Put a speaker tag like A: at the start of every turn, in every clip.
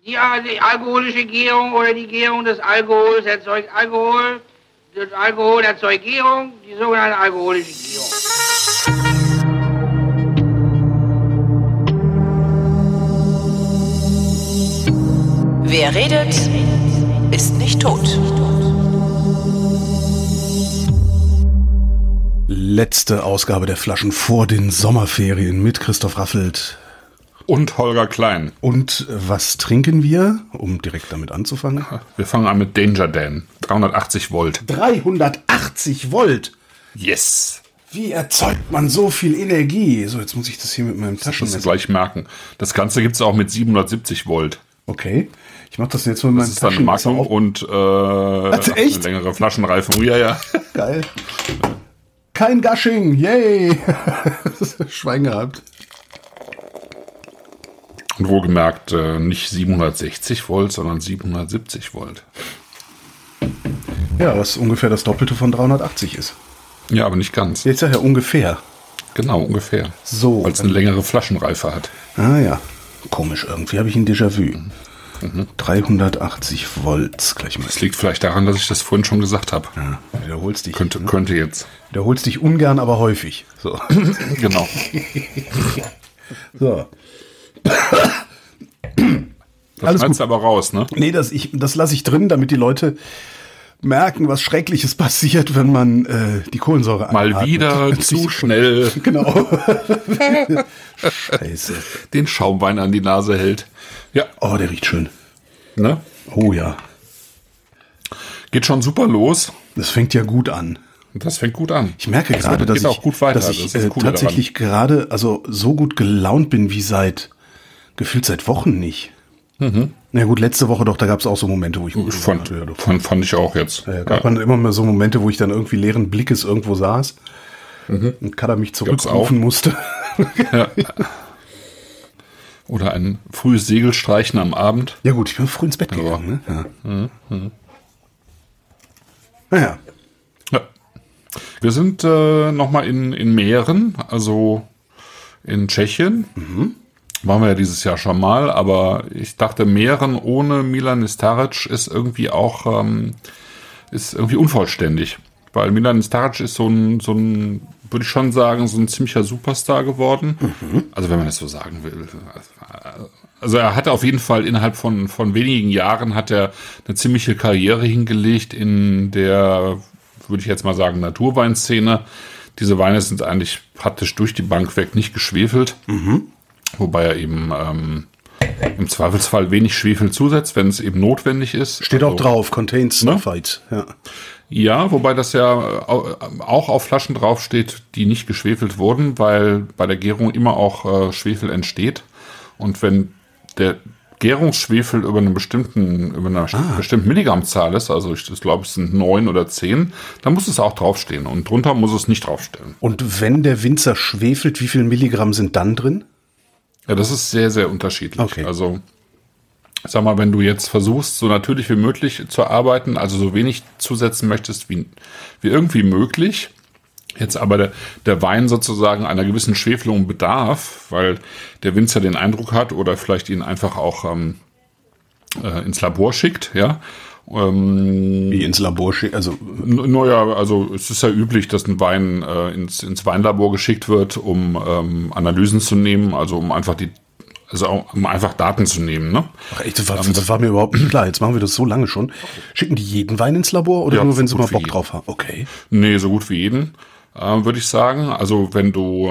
A: Die alkoholische Gärung oder die Gärung des Alkohols erzeugt Alkohol. Das Alkohol erzeugt Gärung, die sogenannte alkoholische Gärung.
B: Wer redet, ist nicht tot.
C: Letzte Ausgabe der Flaschen vor den Sommerferien mit Christoph Raffelt.
D: Und Holger Klein.
C: Und was trinken wir, um direkt damit anzufangen?
D: Wir fangen an mit Danger Dan. 380 Volt.
C: 380 Volt?
D: Yes.
C: Wie erzeugt man so viel Energie? So, jetzt muss ich das hier mit meinem Taschenmesser...
D: Das gleich merken. Das Ganze gibt es auch mit 770 Volt.
C: Okay. Ich mache das jetzt mit meinem
D: Taschenmesser. Das ist dann Magnum und
C: echt?
D: eine längere Flaschenreife. Ja.
C: Geil. Kein Gushing. Yay. Schwein gehabt.
D: Und wohlgemerkt nicht 760 Volt, sondern 770 Volt.
C: Ja, was ungefähr das Doppelte von 380 ist.
D: Ja, aber nicht ganz.
C: Jetzt sag ja ungefähr.
D: Genau, ungefähr.
C: So.
D: Weil es eine längere Flaschenreife hat.
C: Ah ja. Komisch, irgendwie habe ich ein Déjà-vu. 380 Volt. Gleich mal.
D: Das liegt vielleicht daran, dass ich das vorhin schon gesagt habe.
C: Ja, wiederholst dich.
D: Könnte jetzt.
C: Wiederholst dich ungern, aber häufig. So.
D: Genau.
C: So.
D: Das schneidest du aber raus, ne?
C: Nee, das lasse ich drin, damit die Leute merken, was Schreckliches passiert, wenn man die Kohlensäure
D: mal wieder zu schnell.
C: Genau. Scheiße.
D: Den Schaumwein an die Nase hält. Ja.
C: Oh, der riecht schön.
D: Ne?
C: Oh ja.
D: Geht schon super los.
C: Das fängt ja gut an.
D: Das fängt gut an.
C: Ich merke gerade, dass ich tatsächlich gerade so gut gelaunt bin wie gefühlt seit Wochen nicht.
D: Mhm.
C: Na gut, letzte Woche doch, da gab es auch so Momente, wo ich
D: fand ich auch jetzt.
C: Gab man immer mal so Momente, wo ich dann irgendwie leeren Blickes irgendwo saß und Kader mich zurückrufen musste.
D: Ja. Oder ein frühes Segelstreichen am Abend.
C: Ja gut, ich bin früh ins Bett gegangen. Ne? Ja. Naja.
D: Ja. Wir sind nochmal in Mähren, also in Tschechien. Mhm. Waren wir ja dieses Jahr schon mal, aber ich dachte, Mähren ohne Milan Nistaric ist irgendwie auch unvollständig. Weil Milan Nistaric ist so ein, würde ich schon sagen, so ein ziemlicher Superstar geworden. Mhm. Also wenn man das so sagen will. Also er hatte auf jeden Fall innerhalb von wenigen Jahren hat er eine ziemliche Karriere hingelegt in der, würde ich jetzt mal sagen, Naturweinszene. Diese Weine sind eigentlich praktisch durch die Bank weg nicht geschwefelt. Mhm. Wobei er eben im Zweifelsfall wenig Schwefel zusetzt, wenn es eben notwendig ist.
C: Steht auch drauf, contains sulfites. Ja.
D: Ja, wobei das ja auch auf Flaschen draufsteht, die nicht geschwefelt wurden, weil bei der Gärung immer auch Schwefel entsteht. Und wenn der Gärungsschwefel über eine bestimmte Milligrammzahl ist, also ich glaube, es sind 9 oder 10, dann muss es auch draufstehen. Und drunter muss es nicht draufstehen.
C: Und wenn der Winzer schwefelt, wie viel Milligramm sind dann drin?
D: Ja, das ist sehr, sehr unterschiedlich.
C: Okay.
D: Also, sag mal, wenn du jetzt versuchst, so natürlich wie möglich zu arbeiten, also so wenig zusetzen möchtest wie irgendwie möglich, jetzt aber der Wein sozusagen einer gewissen Schwefelung bedarf, weil der Winzer den Eindruck hat oder vielleicht ihn einfach auch ins Labor schickt, ja.
C: Wie ins Labor schickt? Also
D: es ist ja üblich, dass ein Wein ins Weinlabor geschickt wird, um Analysen zu nehmen, also um einfach Daten zu nehmen. Ne?
C: Ach echt, das war mir überhaupt nicht klar. Jetzt machen wir das so lange schon. Schicken die jeden Wein ins Labor oder nur, wenn sie mal Bock drauf haben? Okay.
D: Nee, so gut wie jeden, würde ich sagen. Also wenn du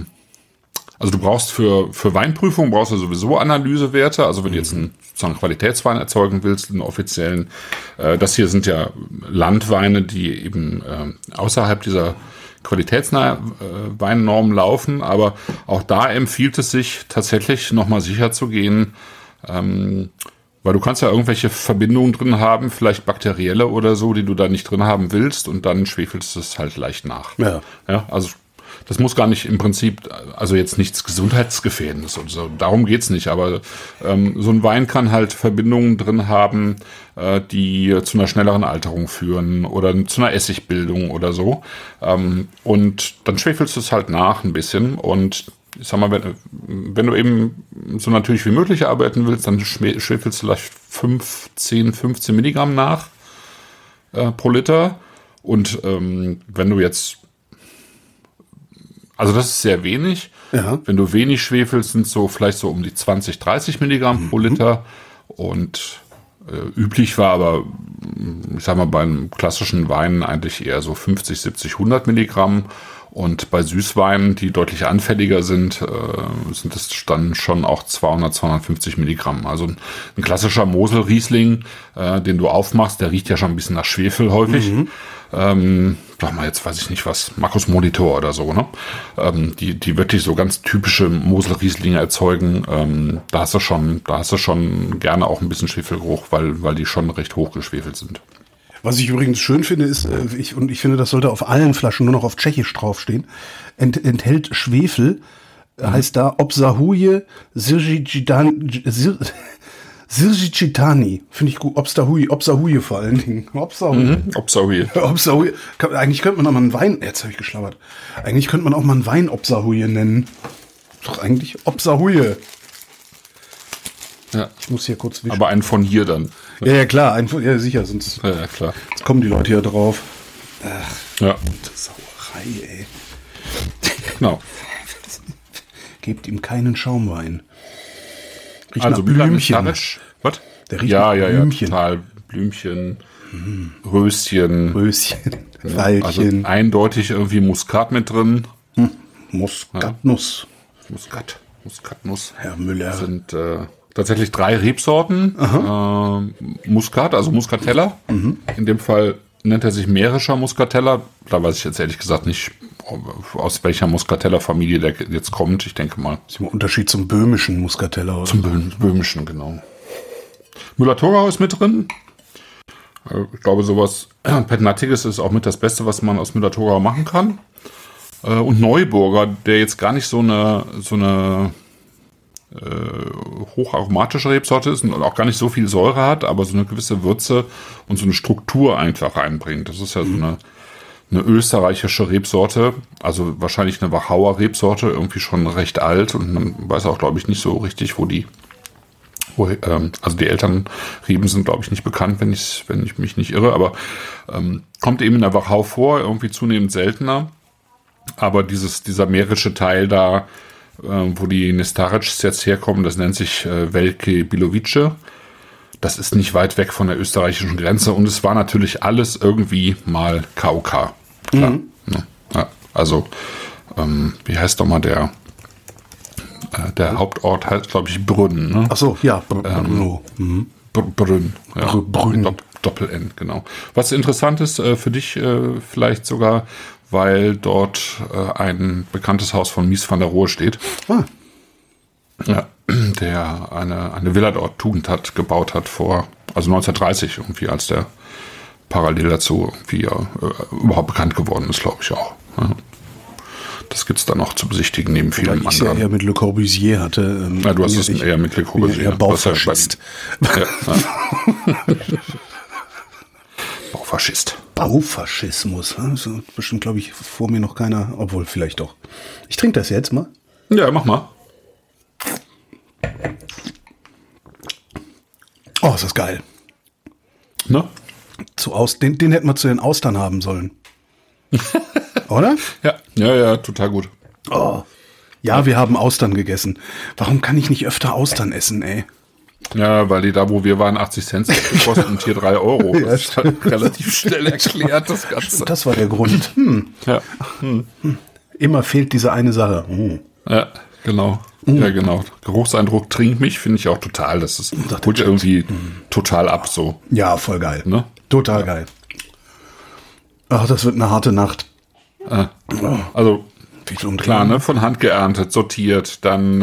D: du brauchst für Weinprüfung brauchst du sowieso Analysewerte. Also wenn du jetzt einen sozusagen Qualitätswein erzeugen willst, einen offiziellen, das hier sind ja Landweine, die eben außerhalb dieser Qualitätsweinnormen laufen. Aber auch da empfiehlt es sich tatsächlich nochmal sicher zu gehen, weil du kannst ja irgendwelche Verbindungen drin haben, vielleicht bakterielle oder so, die du da nicht drin haben willst und dann schwefelst du es halt leicht nach.
C: Ja,
D: also das muss gar nicht im Prinzip, also jetzt nichts Gesundheitsgefährdendes und so, darum geht's nicht, aber so ein Wein kann halt Verbindungen drin haben, die zu einer schnelleren Alterung führen oder zu einer Essigbildung oder so. Und dann schwefelst du es halt nach ein bisschen und ich sag mal, wenn du eben so natürlich wie möglich arbeiten willst, dann schwefelst du vielleicht 15 Milligramm nach pro Liter. Und wenn du jetzt, also das ist sehr wenig. Ja. Wenn du wenig schwefelst, sind so vielleicht so um die 20, 30 Milligramm pro Liter. Und üblich war aber, ich sag mal, bei einem klassischen Wein eigentlich eher so 50, 70, 100 Milligramm. Und bei Süßweinen, die deutlich anfälliger sind es dann schon auch 200, 250 Milligramm. Also ein klassischer Mosel-Riesling, den du aufmachst, der riecht ja schon ein bisschen nach Schwefel häufig. Sag mal jetzt, weiß ich nicht was, Markus Molitor oder so, ne? Die wirklich so ganz typische Mosel-Rieslinge erzeugen. Da hast du schon gerne auch ein bisschen Schwefelgeruch, weil die schon recht hoch geschwefelt sind.
C: Was ich übrigens schön finde, ist, ich finde, das sollte auf allen Flaschen nur noch auf Tschechisch draufstehen, enthält Schwefel, heißt da Obsahuje Sirgicitani. Finde ich gut. Obsahuje vor allen Dingen. Obsahuje. Eigentlich könnte man auch mal einen Wein, jetzt habe ich geschlabbert, eigentlich könnte man auch mal einen Wein Obsahuje nennen. Doch eigentlich Obsahuje.
D: Ja.
C: Ich muss hier kurz wischen.
D: Aber einen von hier dann.
C: Ja, klar, ja, sicher, sonst
D: klar.
C: Jetzt kommen die Leute hier drauf. Ach,
D: ja.
C: Sauerei, ey.
D: Genau.
C: Gebt ihm keinen Schaumwein.
D: Riecht also nach Blümchen. Was?
C: Der riecht nach Blümchen.
D: Ja, total. Blümchen, Röschen,
C: Veilchen.
D: Also eindeutig irgendwie Muskat mit drin.
C: Muskatnuss.
D: Muskatnuss.
C: Herr Müller.
D: Das sind tatsächlich 3 Rebsorten. Muskat, also Muscatella. In dem Fall nennt er sich Mährischer Muscatella. Da weiß ich jetzt ehrlich gesagt nicht, aus welcher Muscatella-Familie der jetzt kommt. Ich denke mal.
C: Das ist ein Unterschied zum böhmischen Muscatella. Oder?
D: Zum böhmischen, genau. Müller-Thurgau ist mit drin. Ich glaube, sowas Petnatiges ist auch mit das Beste, was man aus Müller-Thurgau machen kann. Und Neuburger, der jetzt gar nicht so eine hocharomatische Rebsorte ist und auch gar nicht so viel Säure hat, aber so eine gewisse Würze und so eine Struktur einfach reinbringt. Das ist ja so eine österreichische Rebsorte, also wahrscheinlich eine Wachauer Rebsorte, irgendwie schon recht alt und man weiß auch, glaube ich, nicht so richtig, also die Elternreben sind, glaube ich, nicht bekannt, wenn ich mich nicht irre, aber kommt eben in der Wachau vor, irgendwie zunehmend seltener. Aber dieser mährische Teil da, wo die Nestarics jetzt herkommen, das nennt sich Velké Bílovice. Das ist nicht weit weg von der österreichischen Grenze und es war natürlich alles irgendwie mal KOK. Klar. Ja, also, wie heißt doch mal der Hauptort heißt, glaube ich, Brünn. Ne?
C: Ach so, ja, Brünn.
D: Brünn, ja. Brünn. Doppel-N, genau. Was interessant ist für dich vielleicht sogar, weil dort ein bekanntes Haus von Mies van der Rohe steht. Ja, der eine Villa dort gebaut hat vor, also 1930 irgendwie, als der parallel dazu irgendwie überhaupt bekannt geworden ist, glaube ich auch. Ja. Das gibt es dann noch zu besichtigen, neben vielen anderen.
C: Ich ja eher mit Le Corbusier hatte.
D: Ja, du hast es eher mit Le Corbusier.
C: Eher Baufaschist.
D: Baufaschist.
C: Baufaschismus. Das ist bestimmt, glaube ich, vor mir noch keiner. Obwohl, vielleicht doch. Ich trinke das jetzt mal.
D: Ja, mach mal.
C: Oh, ist das geil.
D: Ne?
C: Den hätten wir zu den Austern haben sollen. Oder?
D: Ja, total gut.
C: Oh. Ja, wir haben Austern gegessen. Warum kann ich nicht öfter Austern essen, ey?
D: Ja, weil die da, wo wir waren, 80 Cent kosten und hier 3 Euro. Das ist halt relativ schnell erklärt, das Ganze.
C: Das war der Grund.
D: Ja.
C: Immer fehlt diese eine Sache.
D: Ja, genau. Ja, genau. Geruchseindruck trinkt mich, finde ich auch total. Das holt ja irgendwie total ab, so.
C: Ja, voll geil.
D: Ne?
C: Total geil. Ach, das wird eine harte Nacht.
D: Also, klar, ne, von Hand geerntet, sortiert, dann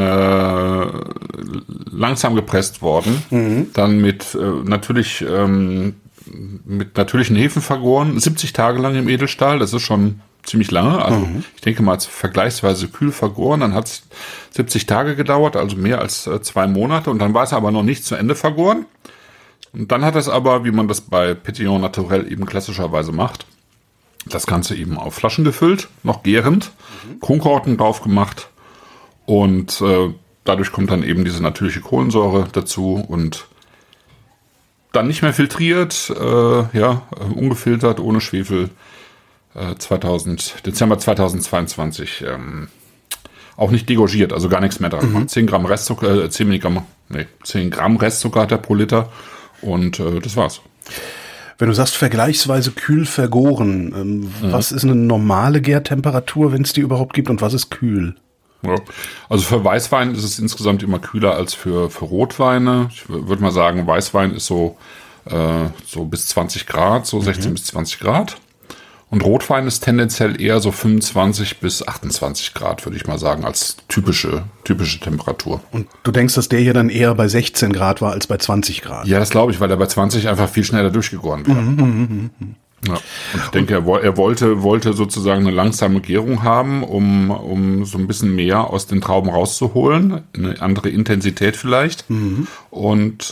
D: langsam gepresst worden, dann mit natürlichen Hefen vergoren, 70 Tage lang im Edelstahl, das ist schon ziemlich lange, also ich denke mal vergleichsweise kühl vergoren, dann hat es 70 Tage gedauert, also mehr als 2 Monate und dann war es aber noch nicht zu Ende vergoren und dann hat es aber, wie man das bei Petillon Naturel eben klassischerweise macht, das Ganze eben auf Flaschen gefüllt, noch gärend, Kronkorken drauf gemacht Und dadurch kommt dann eben diese natürliche Kohlensäure dazu und dann nicht mehr filtriert, ungefiltert, ohne Schwefel, Dezember 2022, auch nicht degorgiert, also gar nichts mehr dran. 10 Gramm Restzucker, 10 Gramm Restzucker hat er pro Liter und das war's.
C: Wenn du sagst, vergleichsweise kühl vergoren, was ist eine normale Gärtemperatur, wenn es die überhaupt gibt, und was ist kühl?
D: Ja. Also für Weißwein ist es insgesamt immer kühler als für Rotweine. Ich würde mal sagen, Weißwein ist so bis 20 Grad, so 16 bis 20 Grad. Und Rotwein ist tendenziell eher so 25 bis 28 Grad, würde ich mal sagen, als typische Temperatur.
C: Und du denkst, dass der hier dann eher bei 16 Grad war als bei 20 Grad?
D: Ja, das glaube ich, weil er bei 20 einfach viel schneller durchgegoren wäre. Ja. Und ich denke, er wollte sozusagen eine langsame Gärung haben, um so ein bisschen mehr aus den Trauben rauszuholen, eine andere Intensität vielleicht. Und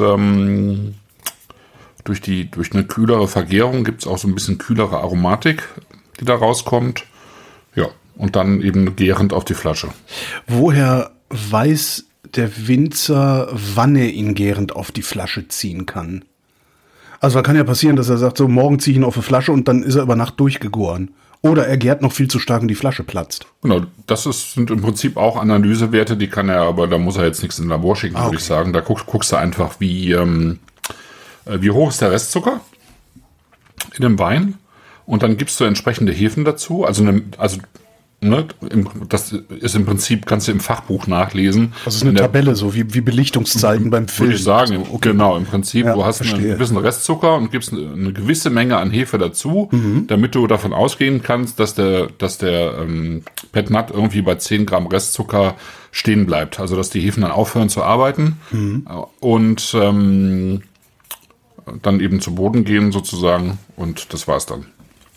D: durch eine kühlere Vergärung gibt es auch so ein bisschen kühlere Aromatik, die da rauskommt. Ja, und dann eben gärend auf die Flasche.
C: Woher weiß der Winzer, wann er ihn gärend auf die Flasche ziehen kann? Also da kann ja passieren, dass er sagt, so morgen ziehe ich ihn auf eine Flasche und dann ist er über Nacht durchgegoren. Oder er gärt noch viel zu stark und die Flasche platzt.
D: Genau, sind im Prinzip auch Analysewerte, die kann er, aber da muss er jetzt nichts in Labor schicken, würde ich sagen. Da guckst du einfach, wie hoch ist der Restzucker in dem Wein, und dann gibst du entsprechende Hefen dazu. Das ist im Prinzip, kannst du im Fachbuch nachlesen.
C: Das ist eine Tabelle, so wie Belichtungszeiten beim Film.
D: Würde ich sagen, genau, im Prinzip, du hast einen gewissen Restzucker und gibst eine gewisse Menge an Hefe dazu, damit du davon ausgehen kannst, dass der Pet Nat irgendwie bei 10 Gramm Restzucker stehen bleibt. Also, dass die Hefen dann aufhören zu arbeiten und dann eben zu Boden gehen sozusagen, und das war's dann.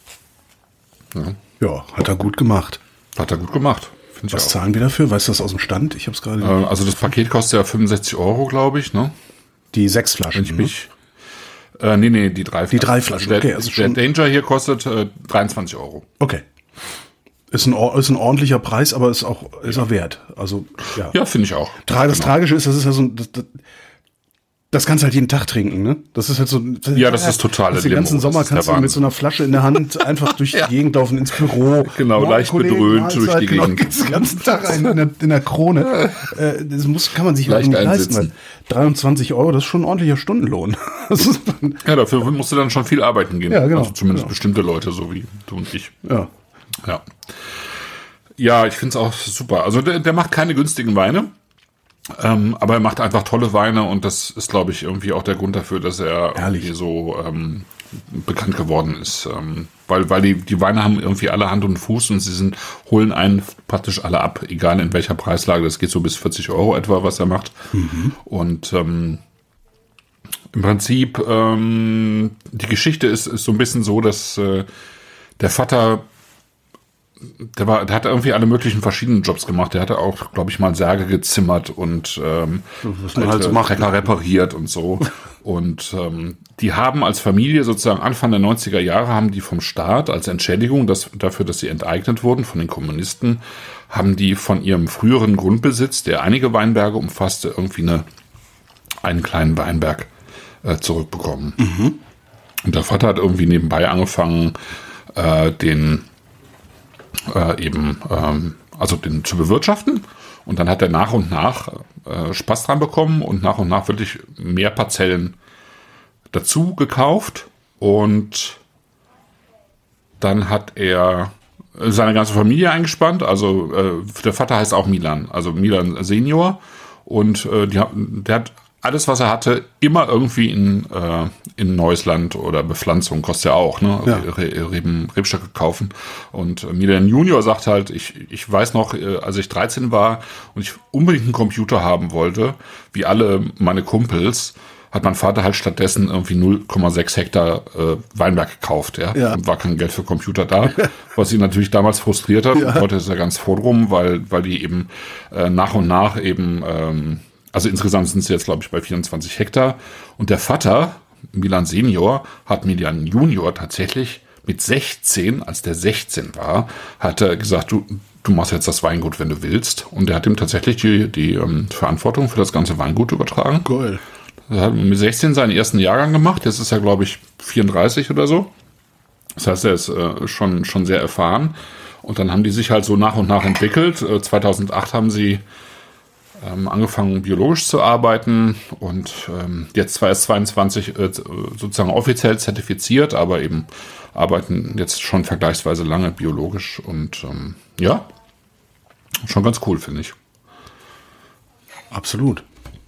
C: Ja, hat er gut gemacht.
D: Was
C: zahlen wir dafür? Weißt du das aus dem Stand? Ich habe es gerade.
D: Also das Paket kostet ja 65 €, glaube ich, ne?
C: Die 6 Flaschen.
D: Nee, die 3 Flaschen.
C: Die 3 Flaschen,
D: okay. Also der Danger hier kostet 23 €.
C: Okay. Ist ein ordentlicher Preis, aber ist er wert. Also, ja.
D: Ja, finde ich auch.
C: Das Tragische ist, das ist ja so das kannst du halt jeden Tag trinken, ne? Das ist halt so.
D: Ja, das ist total.
C: Den ganzen Sommer kannst du mit so einer Flasche in der Hand einfach durch die Gegend laufen, ins Büro.
D: Genau, leicht bedröhnt durch die Gegend.
C: Den ganzen Tag in der Krone. Das kann man sich
D: leicht
C: nicht
D: einsitzen.
C: leisten. 23 €, das ist schon ein ordentlicher Stundenlohn.
D: Ja, dafür musst du dann schon viel arbeiten gehen.
C: Ja, genau.
D: Also zumindest bestimmte Leute, so wie du und ich.
C: Ja.
D: Ja, ich finde es auch super. Also der macht keine günstigen Weine. Aber er macht einfach tolle Weine, und das ist, glaube ich, irgendwie auch der Grund dafür, dass er irgendwie so bekannt geworden ist. Weil die Weine haben irgendwie alle Hand und Fuß, und sie holen einen praktisch alle ab, egal in welcher Preislage. Das geht so bis 40 € etwa, was er macht. Und im Prinzip die Geschichte ist so ein bisschen so, dass der Vater, der hat irgendwie alle möglichen verschiedenen Jobs gemacht. Der hatte auch, glaube ich, mal Särge gezimmert und Trecker repariert und so. Und die haben als Familie sozusagen Anfang der 90er Jahre, haben die vom Staat als Entschädigung dafür, dass sie enteignet wurden von den Kommunisten, haben die von ihrem früheren Grundbesitz, der einige Weinberge umfasste, irgendwie einen kleinen Weinberg zurückbekommen. Und der Vater hat irgendwie nebenbei angefangen, den zu bewirtschaften, und dann hat er nach und nach Spaß dran bekommen und nach wirklich mehr Parzellen dazu gekauft, und dann hat er seine ganze Familie eingespannt. Also der Vater heißt auch Milan, also Milan Senior, und der hat alles, was er hatte, immer irgendwie in neues Land oder Bepflanzung, kostet ja auch, ne? Ja. Rebstöcke kaufen. Und Milan Junior sagt halt, ich weiß noch, als ich 13 war und ich unbedingt einen Computer haben wollte, wie alle meine Kumpels, hat mein Vater halt stattdessen irgendwie 0,6 Hektar Weinberg gekauft, ja. Und war kein Geld für Computer da, was ihn natürlich damals frustriert hat. Und heute ist er ganz froh drum, weil die eben nach und nach eben also insgesamt sind sie jetzt, glaube ich, bei 24 Hektar. Und der Vater, Milan Senior, hat Milan Junior tatsächlich mit 16, als der 16 war, hat er gesagt, du machst jetzt das Weingut, wenn du willst. Und er hat ihm tatsächlich die Verantwortung für das ganze Weingut übertragen.
C: Geil.
D: Er hat mit 16 seinen ersten Jahrgang gemacht. Jetzt ist er, glaube ich, 34 oder so. Das heißt, er ist schon sehr erfahren. Und dann haben die sich halt so nach und nach entwickelt. 2008 haben sie angefangen, biologisch zu arbeiten. Und jetzt zwar erst 22 sozusagen offiziell zertifiziert, aber eben arbeiten jetzt schon vergleichsweise lange biologisch. Und ja, schon ganz cool, finde ich.
C: Absolut.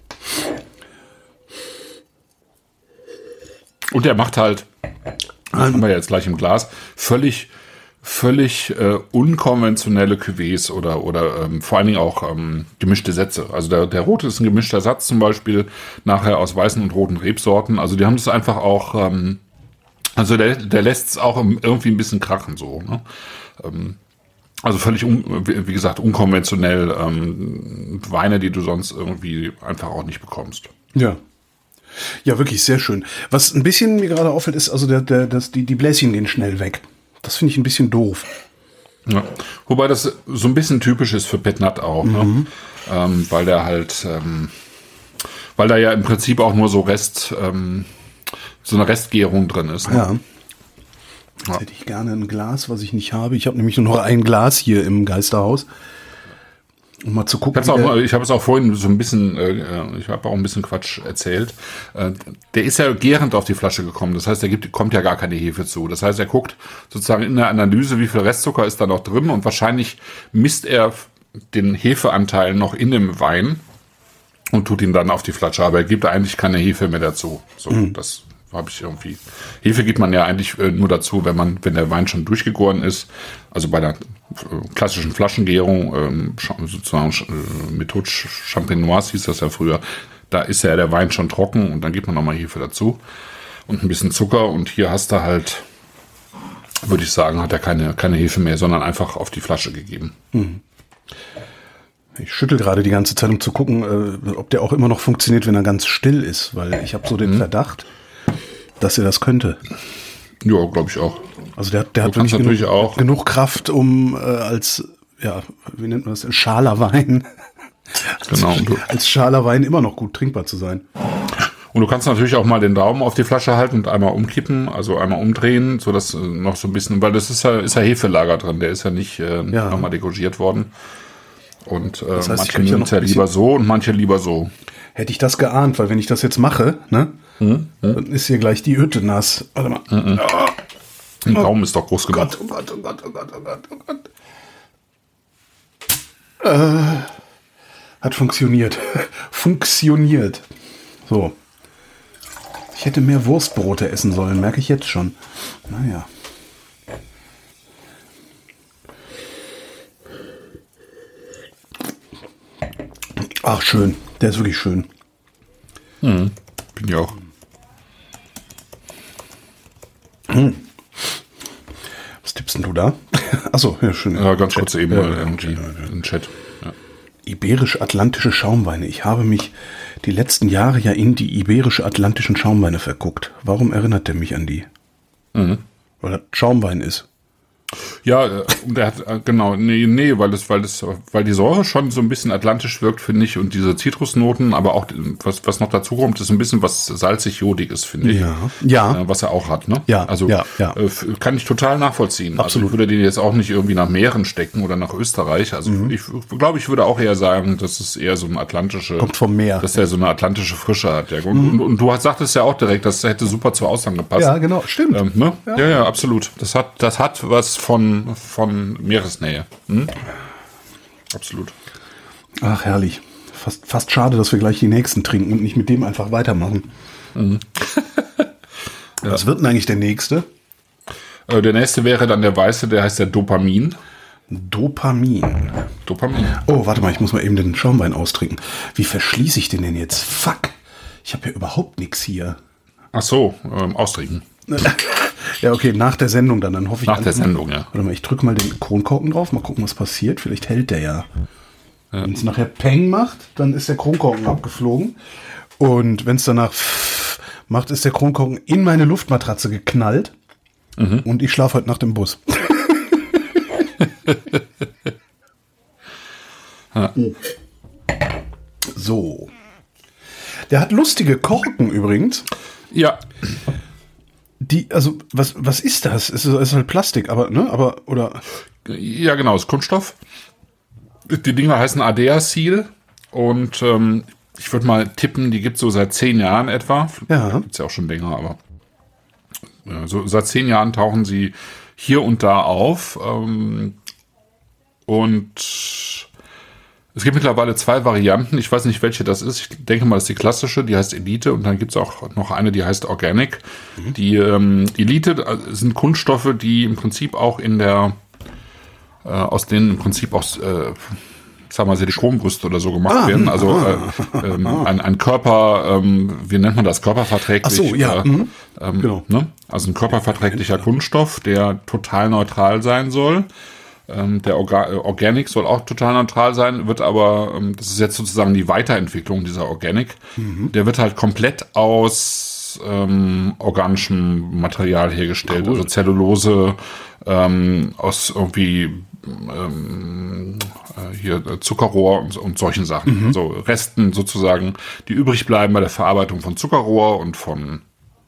D: Und er macht halt, haben wir jetzt gleich im Glas, völlig unkonventionelle Cuvées oder vor allen Dingen auch gemischte Sätze. Also der Rote ist ein gemischter Satz zum Beispiel, nachher aus weißen und roten Rebsorten. Also die haben das einfach auch, also der lässt es auch irgendwie ein bisschen krachen so. Ne? Also völlig, wie gesagt, unkonventionell Weine, die du sonst irgendwie einfach auch nicht bekommst.
C: Ja. Ja, wirklich sehr schön. Was ein bisschen mir gerade auffällt, ist, also die Bläschen gehen schnell weg. Das finde ich ein bisschen doof.
D: Ja. Wobei das so ein bisschen typisch ist für Petnat auch, ne? Weil der halt, weil da ja im Prinzip auch nur so eine Restgärung drin ist. Ne?
C: Ja. Jetzt hätte ich gerne ein Glas, was ich nicht habe. Ich habe nämlich nur noch ein Glas hier im Geisterhaus. Um mal zu gucken.
D: Ich habe es auch vorhin so ein bisschen, ich habe auch ein bisschen Quatsch erzählt. Der ist ja gärend auf die Flasche gekommen. Das heißt, kommt ja gar keine Hefe zu. Das heißt, er guckt sozusagen in der Analyse, wie viel Restzucker ist da noch drin und wahrscheinlich misst er den Hefeanteil noch in dem Wein und tut ihn dann auf die Flasche. Aber er gibt eigentlich keine Hefe mehr dazu. So, das habe ich irgendwie. Hefe gibt man ja eigentlich nur dazu, wenn der Wein schon durchgegoren ist. Also bei der klassischen Flaschengärung, sozusagen Methode Champenoise hieß das ja früher. Da ist ja der Wein schon trocken und dann gibt man nochmal Hefe dazu und ein bisschen Zucker. Und hier hast du halt, würde ich sagen, hat er keine Hefe mehr, sondern einfach auf die Flasche gegeben.
C: Ich schüttel gerade die ganze Zeit, um zu gucken, ob der auch immer noch funktioniert, wenn er ganz still ist, weil ich habe so den Verdacht, dass er das könnte.
D: Ja, glaube ich auch.
C: Also der hat wirklich genug Kraft, um als, ja, wie nennt man das, schaler Wein,
D: genau,
C: als schaler Wein immer noch gut trinkbar zu sein.
D: Und du kannst natürlich auch mal den Daumen auf die Flasche halten und einmal umkippen, also einmal umdrehen, sodass noch so ein bisschen, weil das ist ja Hefelager drin, der ist ja nicht nochmal degorgiert worden. Und das heißt, manche mögen es ja lieber so und manche lieber so.
C: Hätte ich das geahnt, weil wenn ich das jetzt mache, ne, dann ist hier gleich die Hütte nass. Warte mal.
D: Der Daumen ist doch groß genug.
C: Oh Gott. Hat funktioniert. So. Ich hätte mehr Wurstbrote essen sollen, merke ich jetzt schon. Naja. Ach, schön. Der ist wirklich schön.
D: Bin ich auch.
C: Was tippst denn du da? Achso, ja, schön.
D: Ja, ganz kurz eben im Chat. Ja.
C: Iberisch-atlantische Schaumweine. Ich habe mich die letzten Jahre ja in die iberisch-atlantischen Schaumweine verguckt. Warum erinnert der mich an die? Weil das Schaumwein ist.
D: Ja, der hat, genau, nee, weil die Säure schon so ein bisschen atlantisch wirkt, finde ich, und diese Zitrusnoten, aber auch, was noch dazu kommt, ist ein bisschen was salzig-jodiges, finde ich.
C: Ja.
D: Was er auch hat, ne?
C: Ja,
D: also, kann ich total nachvollziehen.
C: Absolut.
D: Also ich würde den jetzt auch nicht irgendwie nach Mähren stecken oder nach Österreich. Also ich glaube, ich würde auch eher sagen, dass es eher so eine atlantische...
C: Kommt vom Meer.
D: Dass der so eine atlantische Frische hat. Ja. Und du sagtest ja auch direkt, das hätte super zu Austern gepasst.
C: Ja, genau, stimmt.
D: Ne? Ja, absolut. Das hat was von Meeresnähe. Absolut.
C: Ach, herrlich. Fast schade, dass wir gleich die nächsten trinken und nicht mit dem einfach weitermachen. Was wird denn eigentlich der nächste?
D: Der nächste wäre dann der weiße, der heißt der Dopamin.
C: Dopamin. Oh, warte mal, ich muss mal eben den Schaumwein austrinken. Wie verschließe ich den denn jetzt? Fuck. Ich habe ja überhaupt nichts hier.
D: Ach so, austrinken.
C: Ja, okay, nach der Sendung dann hoffe ich.
D: Nach der Sendung, ja.
C: Warte mal, ich drücke mal den Kronkorken drauf, mal gucken, was passiert. Vielleicht hält der ja. Wenn es nachher Peng macht, dann ist der Kronkorken abgeflogen. Und wenn es danach macht, ist der Kronkorken in meine Luftmatratze geknallt. Und ich schlafe heute Nacht im Bus. So. Der hat lustige Korken übrigens.
D: Ja.
C: Also, was ist das? Es ist halt Plastik, aber, ne? Oder?
D: Ja, genau, ist Kunststoff. Die Dinger heißen Ardea Seal und ich würde mal tippen, die gibt es so seit 10 Jahren etwa.
C: Ja.
D: Gibt es ja auch schon länger, aber so seit 10 Jahren tauchen sie hier und da auf. Und es gibt mittlerweile 2 Varianten. Ich weiß nicht, welche das ist. Ich denke mal, das ist die klassische, die heißt Elite. Und dann gibt es auch noch eine, die heißt Organic. Die Elite sind Kunststoffe, die im Prinzip auch aus denen im Prinzip auch sagen wir Silikonbrüste oder so gemacht werden. Also ein Körper, wie nennt man das? Körperverträglich.
C: Ach so, ja.
D: Genau. Ne? Also ein körperverträglicher Kunststoff, der total neutral sein soll. Der Organic soll auch total neutral sein, wird aber, das ist jetzt sozusagen die Weiterentwicklung dieser Organic, der wird halt komplett aus organischem Material hergestellt, also Zellulose, aus irgendwie hier Zuckerrohr und solchen Sachen. Also Resten sozusagen, die übrig bleiben bei der Verarbeitung von Zuckerrohr und von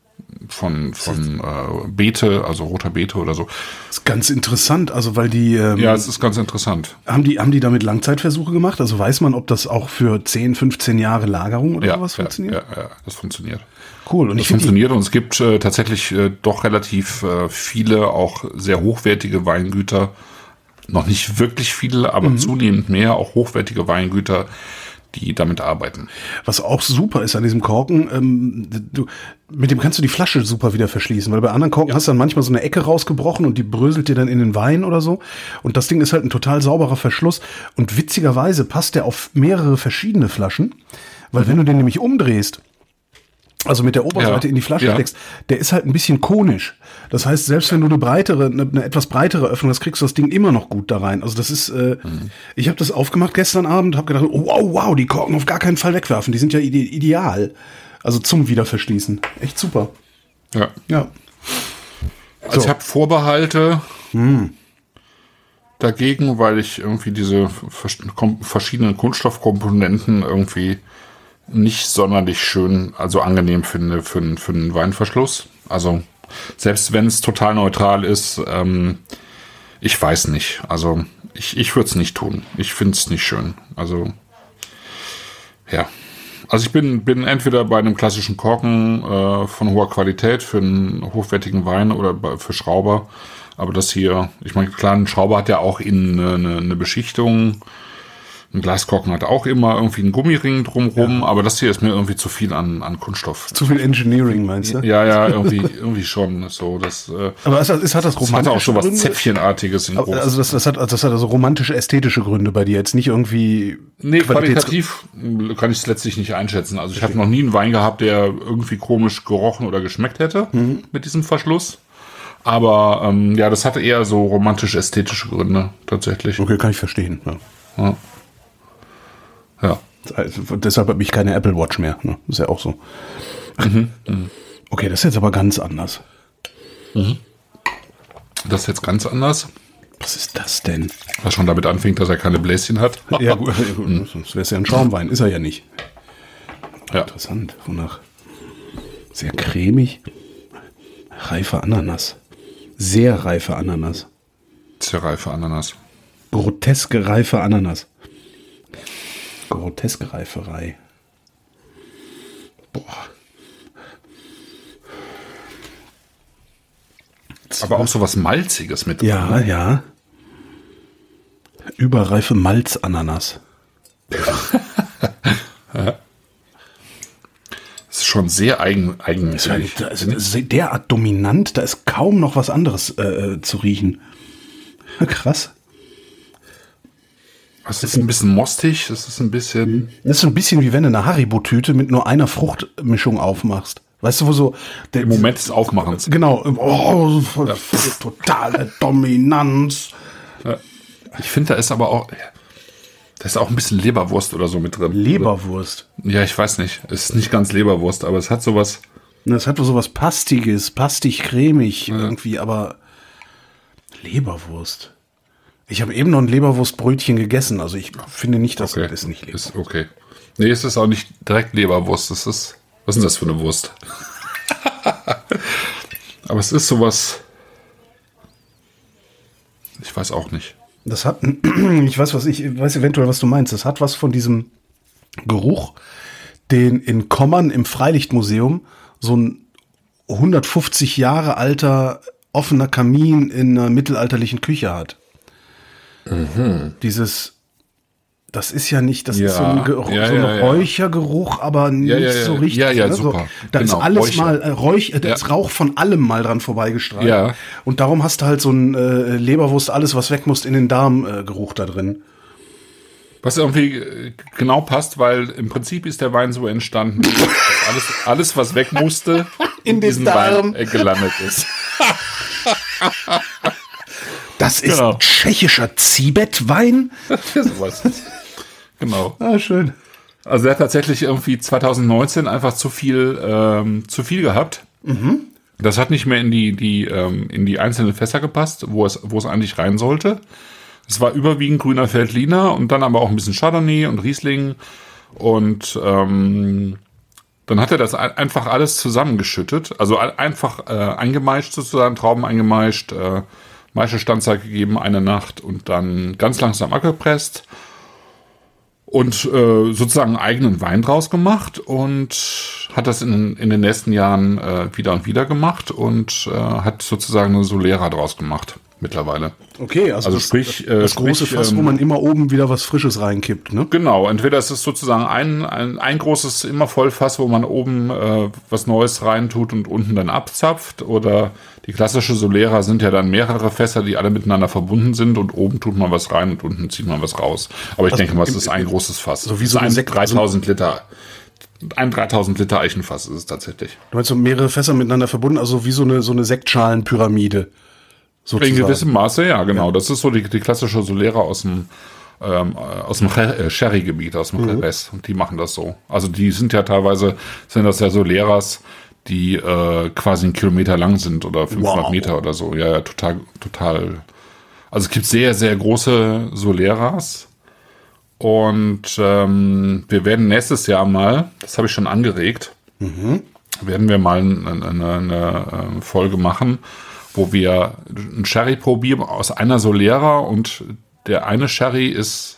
D: Beete, also roter Beete oder so.
C: Das ist ganz interessant, also weil die...
D: ja, es ist ganz interessant.
C: Haben die damit Langzeitversuche gemacht? Also weiß man, ob das auch für 10, 15 Jahre Lagerung oder sowas funktioniert?
D: Ja, das funktioniert.
C: Cool. Und
D: das funktioniert und es gibt tatsächlich doch relativ viele auch sehr hochwertige Weingüter, noch nicht wirklich viele, aber zunehmend mehr, auch hochwertige Weingüter, die damit arbeiten.
C: Was auch super ist an diesem Korken, mit dem kannst du die Flasche super wieder verschließen, weil bei anderen Korken hast du dann manchmal so eine Ecke rausgebrochen und die bröselt dir dann in den Wein oder so. Und das Ding ist halt ein total sauberer Verschluss und witzigerweise passt der auf mehrere verschiedene Flaschen, weil wenn du den nämlich umdrehst, also mit der Oberseite in die Flasche steckst, der ist halt ein bisschen konisch. Das heißt, selbst wenn du eine etwas breitere Öffnung hast, kriegst du das Ding immer noch gut da rein. Also das ist, ich habe das aufgemacht gestern Abend, habe gedacht, oh, wow, die Korken auf gar keinen Fall wegwerfen. Die sind ja ideal. Also zum Wiederverschließen. Echt super. Ja.
D: Also ich habe Vorbehalte dagegen, weil ich irgendwie diese verschiedenen Kunststoffkomponenten irgendwie nicht sonderlich schön, also angenehm finde für einen Weinverschluss. Also selbst wenn es total neutral ist, ich weiß nicht. Also ich würde es nicht tun. Ich finde es nicht schön. Also ja. Also ich bin entweder bei einem klassischen Korken von hoher Qualität für einen hochwertigen Wein oder für Schrauber. Aber das hier, ich meine, klar, ein Schrauber hat ja auch innen eine Beschichtung. Ein Glaskorken hat auch immer irgendwie einen Gummiring drumrum, aber das hier ist mir irgendwie zu viel an Kunststoff.
C: Zu viel Engineering, meinst du?
D: Ja, irgendwie schon. So,
C: aber hat das romantische
D: hat auch so was
C: Gründe?
D: Zäpfchenartiges in groß.
C: Also das hat also romantische, ästhetische Gründe bei dir, jetzt nicht irgendwie...
D: Nee, qualitativ kann ich es letztlich nicht einschätzen. Also ich habe noch nie einen Wein gehabt, der irgendwie komisch gerochen oder geschmeckt hätte mit diesem Verschluss. Aber das hatte eher so romantisch-ästhetische Gründe tatsächlich.
C: Okay, kann ich verstehen. Ja. Also, deshalb habe ich keine Apple Watch mehr. Ne? Ist ja auch so. Okay, das ist jetzt aber ganz anders.
D: Das ist jetzt ganz anders.
C: Was ist das denn?
D: Was schon damit anfängt, dass er keine Bläschen hat.
C: Ja, gut, sonst wäre es ja ein Schaumwein. Ist er ja nicht.
D: Ja.
C: Interessant. Wonach? Sehr cremig. Reife Ananas. Sehr reife Ananas.
D: Sehr reife Ananas.
C: Groteske reife Ananas. Groteske Reiferei. Boah.
D: Aber auch so was Malziges mit drin.
C: Ja. Überreife Malzananas.
D: Das ist schon sehr eigenmächtig.
C: Das ist derart dominant, da ist kaum noch was anderes zu riechen. Krass.
D: Das ist ein bisschen mostig, das ist ein bisschen...
C: Das ist so ein bisschen wie wenn du eine Haribo-Tüte mit nur einer Fruchtmischung aufmachst. Weißt du, wo so...
D: Im Moment des Aufmachens.
C: Genau. Totale Dominanz.
D: Ja. Ich finde, da ist auch ein bisschen Leberwurst oder so mit drin.
C: Leberwurst?
D: Ja, ich weiß nicht. Es ist nicht ganz Leberwurst, aber es hat sowas...
C: Das hat so was Pastiges, pastig-cremig irgendwie, aber Leberwurst. Ich habe eben noch ein Leberwurstbrötchen gegessen, also ich finde nicht, dass das ist nicht Leberwurst.
D: Ist okay. Nee, es ist auch nicht direkt Leberwurst, was ist denn das für eine Wurst? Aber es ist sowas, ich weiß auch nicht.
C: Das hat, ich weiß eventuell, was du meinst, das hat was von diesem Geruch, den in Kommern im Freilichtmuseum so ein 150 Jahre alter offener Kamin in einer mittelalterlichen Küche hat. Das ist ja nicht, das ist so ein Räuchergeruch, aber nicht so richtig.
D: Ja,
C: ne?
D: super.
C: Da ist alles
D: Räucher.
C: Da ist Rauch von allem mal dran vorbeigestrahlt.
D: Ja.
C: Und darum hast du halt so ein Leberwurst, alles was weg muss, in den Darmgeruch da drin.
D: Was irgendwie genau passt, weil im Prinzip ist der Wein so entstanden, dass alles was weg musste, in diesen
C: Darm
D: Wein gelandet ist.
C: Das ist tschechischer Zibet-Wein?
D: Sowas. Genau.
C: Ah, schön.
D: Also er hat tatsächlich irgendwie 2019 einfach zu viel gehabt. Das hat nicht mehr in die einzelnen Fässer gepasst, wo es eigentlich rein sollte. Es war überwiegend grüner Veltliner und dann aber auch ein bisschen Chardonnay und Riesling. Und dann hat er das einfach alles zusammengeschüttet. Also einfach eingemeischt sozusagen, Trauben eingemeischt, Maischestandzeit gegeben, eine Nacht und dann ganz langsam abgepresst und sozusagen einen eigenen Wein draus gemacht und hat das in den nächsten Jahren wieder und wieder gemacht und hat sozusagen eine Solera draus gemacht mittlerweile.
C: Okay, also
D: sprich
C: das große Fass, wo man immer oben wieder was Frisches reinkippt, ne?
D: Genau, entweder es ist sozusagen ein großes, immer Vollfass, wo man oben was Neues reintut und unten dann abzapft, oder die klassische Solera sind ja dann mehrere Fässer, die alle miteinander verbunden sind und oben tut man was rein und unten zieht man was raus. Aber ich denke mal, es ist ein großes Fass.
C: So wie so ein
D: 3000 Liter. Ein 3000 Liter Eichenfass ist es tatsächlich.
C: Du meinst so mehrere Fässer miteinander verbunden, also wie so eine Sektschalenpyramide.
D: Sozusagen. In gewissem Maße, ja, genau. Ja. Das ist so die klassische Solera aus dem Sherry-Gebiet, aus dem Jerez. Und die machen das so. Also die sind ja teilweise, sind das ja Soleras, die quasi 1 Kilometer lang sind oder 500 Meter oder so. Ja, total. Also es gibt sehr, sehr große Soleras. Und wir werden nächstes Jahr mal, das habe ich schon angeregt, werden wir mal eine Folge machen, wo wir einen Sherry probieren aus einer Solera, und der eine Sherry ist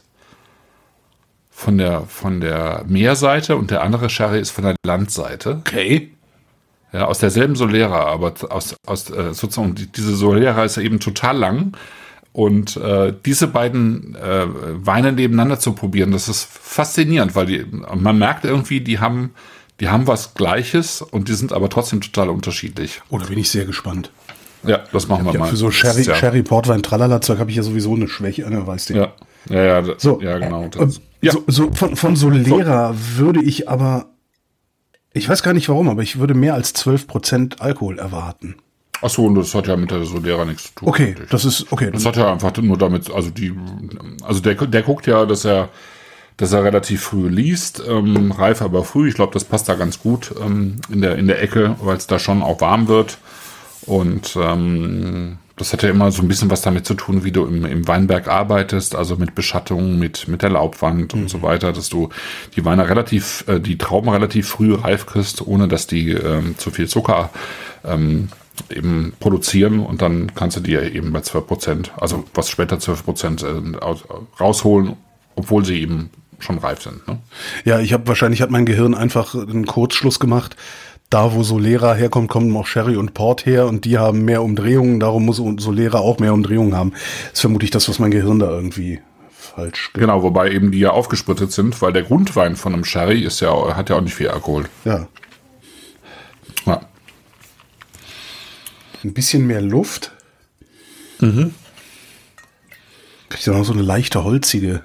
D: von der Meerseite und der andere Sherry ist von der Landseite.
C: Okay.
D: Ja, aus derselben Solera, aber aus sozusagen diese Solera ist ja eben total lang, und diese beiden Weine nebeneinander zu probieren, das ist faszinierend, weil man merkt irgendwie, die haben was Gleiches und die sind aber trotzdem total unterschiedlich.
C: Oh, da bin ich sehr gespannt.
D: Ja, das machen wir mal.
C: Für so Sherry, Portwein, Tralala-Zeug habe ich ja sowieso eine Schwäche, weißt du.
D: Ja,
C: so,
D: ja, genau.
C: So von Solera würde ich aber, ich weiß gar nicht warum, aber ich würde mehr als 12% Alkohol erwarten.
D: Ach so, und das hat ja mit der Solera nichts zu tun.
C: Okay, das ist, okay.
D: Das hat ja einfach nur damit, also der guckt ja, dass er relativ früh liest, reif aber früh. Ich glaube, das passt da ganz gut in der Ecke, weil es da schon auch warm wird. Und das hat ja immer so ein bisschen was damit zu tun, wie du im Weinberg arbeitest, also mit Beschattung, mit der Laubwand und so weiter, dass du die Trauben relativ früh reif kriegst, ohne dass die zu viel Zucker eben produzieren, und dann kannst du die eben bei 12%, also was später 12% rausholen, obwohl sie eben schon reif sind. Ne?
C: Ja, wahrscheinlich hat mein Gehirn einfach einen Kurzschluss gemacht. Da, wo Solera herkommt, kommen auch Sherry und Port her, und die haben mehr Umdrehungen, darum muss Solera auch mehr Umdrehungen haben. Das ist vermutlich das, was mein Gehirn da irgendwie falsch gemacht.
D: Genau, wobei eben die ja aufgesprittet sind, weil der Grundwein von einem Sherry hat ja auch nicht viel Alkohol.
C: Ja. Ein bisschen mehr Luft. Kriegt ja noch so eine leichte holzige.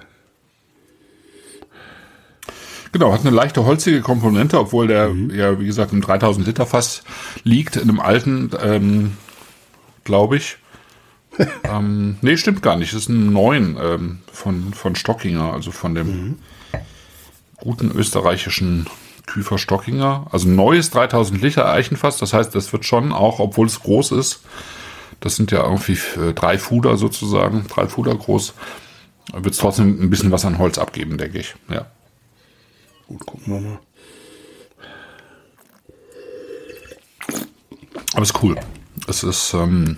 D: Genau, hat eine leichte holzige Komponente, obwohl der ja, wie gesagt, im 3000 Liter Fass liegt, in einem alten, glaube ich. Nee, stimmt gar nicht. Das ist ein neuen von Stockinger, also von dem guten österreichischen Küfer Stockinger. Also neues 3000 Liter Eichenfass. Das heißt, das wird schon auch, obwohl es groß ist, das sind ja irgendwie 3 Fuder sozusagen, 3 Fuder groß, wird es trotzdem ein bisschen was an Holz abgeben, denke ich. Ja.
C: Gut, gucken wir mal.
D: Aber ist cool. Es ist, er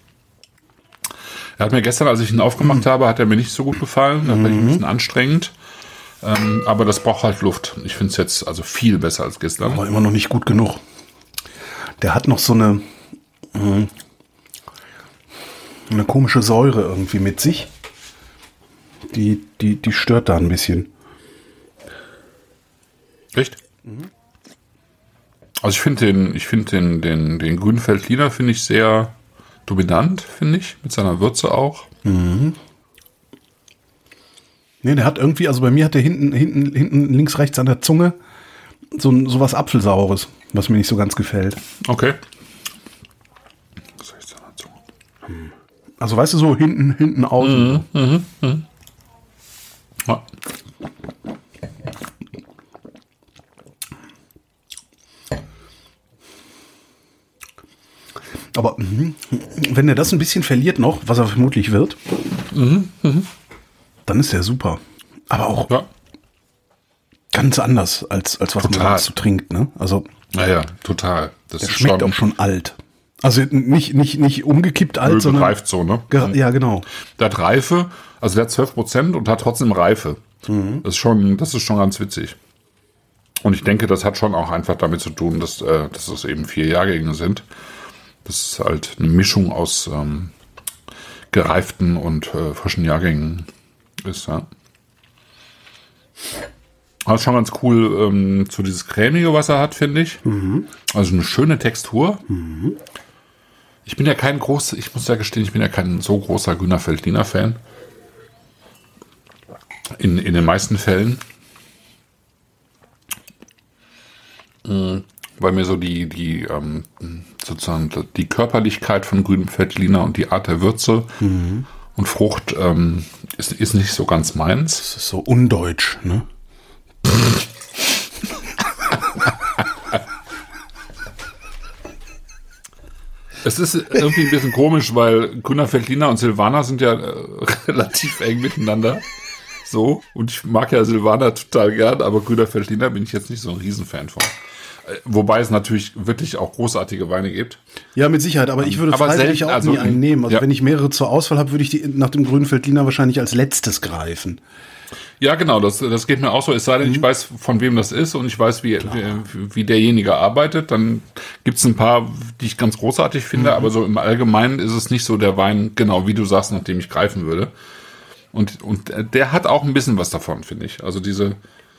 D: hat mir gestern, als ich ihn aufgemacht habe, hat er mir nicht so gut gefallen. Da war ich ein bisschen anstrengend. Aber das braucht halt Luft. Ich finde es jetzt also viel besser als gestern.
C: Aber immer noch nicht gut genug. Der hat noch so eine komische Säure irgendwie mit sich. Die stört da ein bisschen.
D: Echt? Also ich finde den grünen Veltliner finde ich sehr dominant, finde ich, mit seiner Würze auch.
C: Mhm. Nee, der hat irgendwie, also bei mir hat der hinten links, rechts an der Zunge so was Apfelsaures, was mir nicht so ganz gefällt.
D: Okay.
C: Also weißt du, so hinten außen.
D: Ja.
C: Aber wenn er das ein bisschen verliert noch, was er vermutlich wird, dann ist der super. Aber auch ganz anders, als was man sonst so trinkt. Ne? Also,
D: naja, total.
C: Das schmeckt auch schon alt. Also nicht umgekippt alt, sondern
D: reift so, ne?
C: Ja, genau.
D: Der hat Reife, also der hat 12% und hat trotzdem Reife. Das ist schon ganz witzig. Und ich denke, das hat schon auch einfach damit zu tun, dass es eben 4 Jahrgänge sind. Das ist halt eine Mischung aus gereiften und frischen Jahrgängen ist, ja. Das ist schon ganz cool, so dieses cremige, was er hat, finde ich. Also eine schöne Textur. Ich bin ja ich muss ja gestehen, ich bin ja kein so großer Grüner Veltliner-Fan. In den meisten Fällen. Weil mir so sozusagen die Körperlichkeit von grünem Veltliner und die Art der Würze und Frucht ist nicht so ganz meins.
C: Das ist so undeutsch, ne?
D: Es ist irgendwie ein bisschen komisch, weil grüner Veltliner und Silvaner sind ja relativ eng miteinander. So, und ich mag ja Silvaner total gern, aber grüner Veltliner bin ich jetzt nicht so ein Riesenfan von. Wobei es natürlich wirklich auch großartige Weine gibt.
C: Ja, mit Sicherheit, aber ich würde freiwillig auch nie einen nehmen. Also wenn ich mehrere zur Auswahl habe, würde ich nach dem grünen Veltliner wahrscheinlich als letztes greifen.
D: Ja, genau, das geht mir auch so. Es sei denn, ich weiß, von wem das ist und ich weiß, wie derjenige arbeitet. Dann gibt es ein paar, die ich ganz großartig finde, aber so im Allgemeinen ist es nicht so der Wein, genau wie du sagst, nach dem ich greifen würde. Und der hat auch ein bisschen was davon, finde ich. Also dieser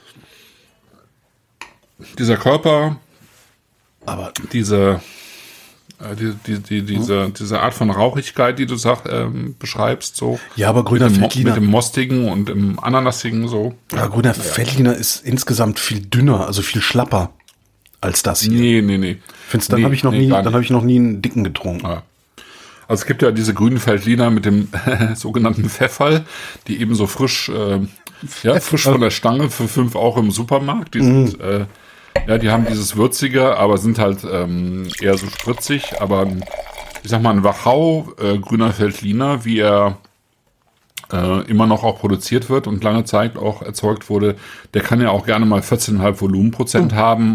D: Körper,
C: aber
D: diese Art von Rauchigkeit, die du beschreibst, so.
C: Ja, aber grüner Veltliner.
D: Mit dem Mostigen und im Ananassigen, so.
C: Ja, grüner Veltliner ist insgesamt viel dünner, also viel schlapper als das hier.
D: Nee.
C: Dann habe ich noch nie einen dicken getrunken.
D: Ja. Also es gibt ja diese grünen Veltliner mit dem sogenannten Pfefferl, die eben so frisch von der Stange für 5 € im Supermarkt. Die sind, die haben dieses Würzige, aber sind halt eher so spritzig. Aber ich sag mal, ein Wachau grüner Veltliner, wie er immer noch auch produziert wird und lange Zeit auch erzeugt wurde, der kann ja auch gerne mal 14,5 Volumenprozent haben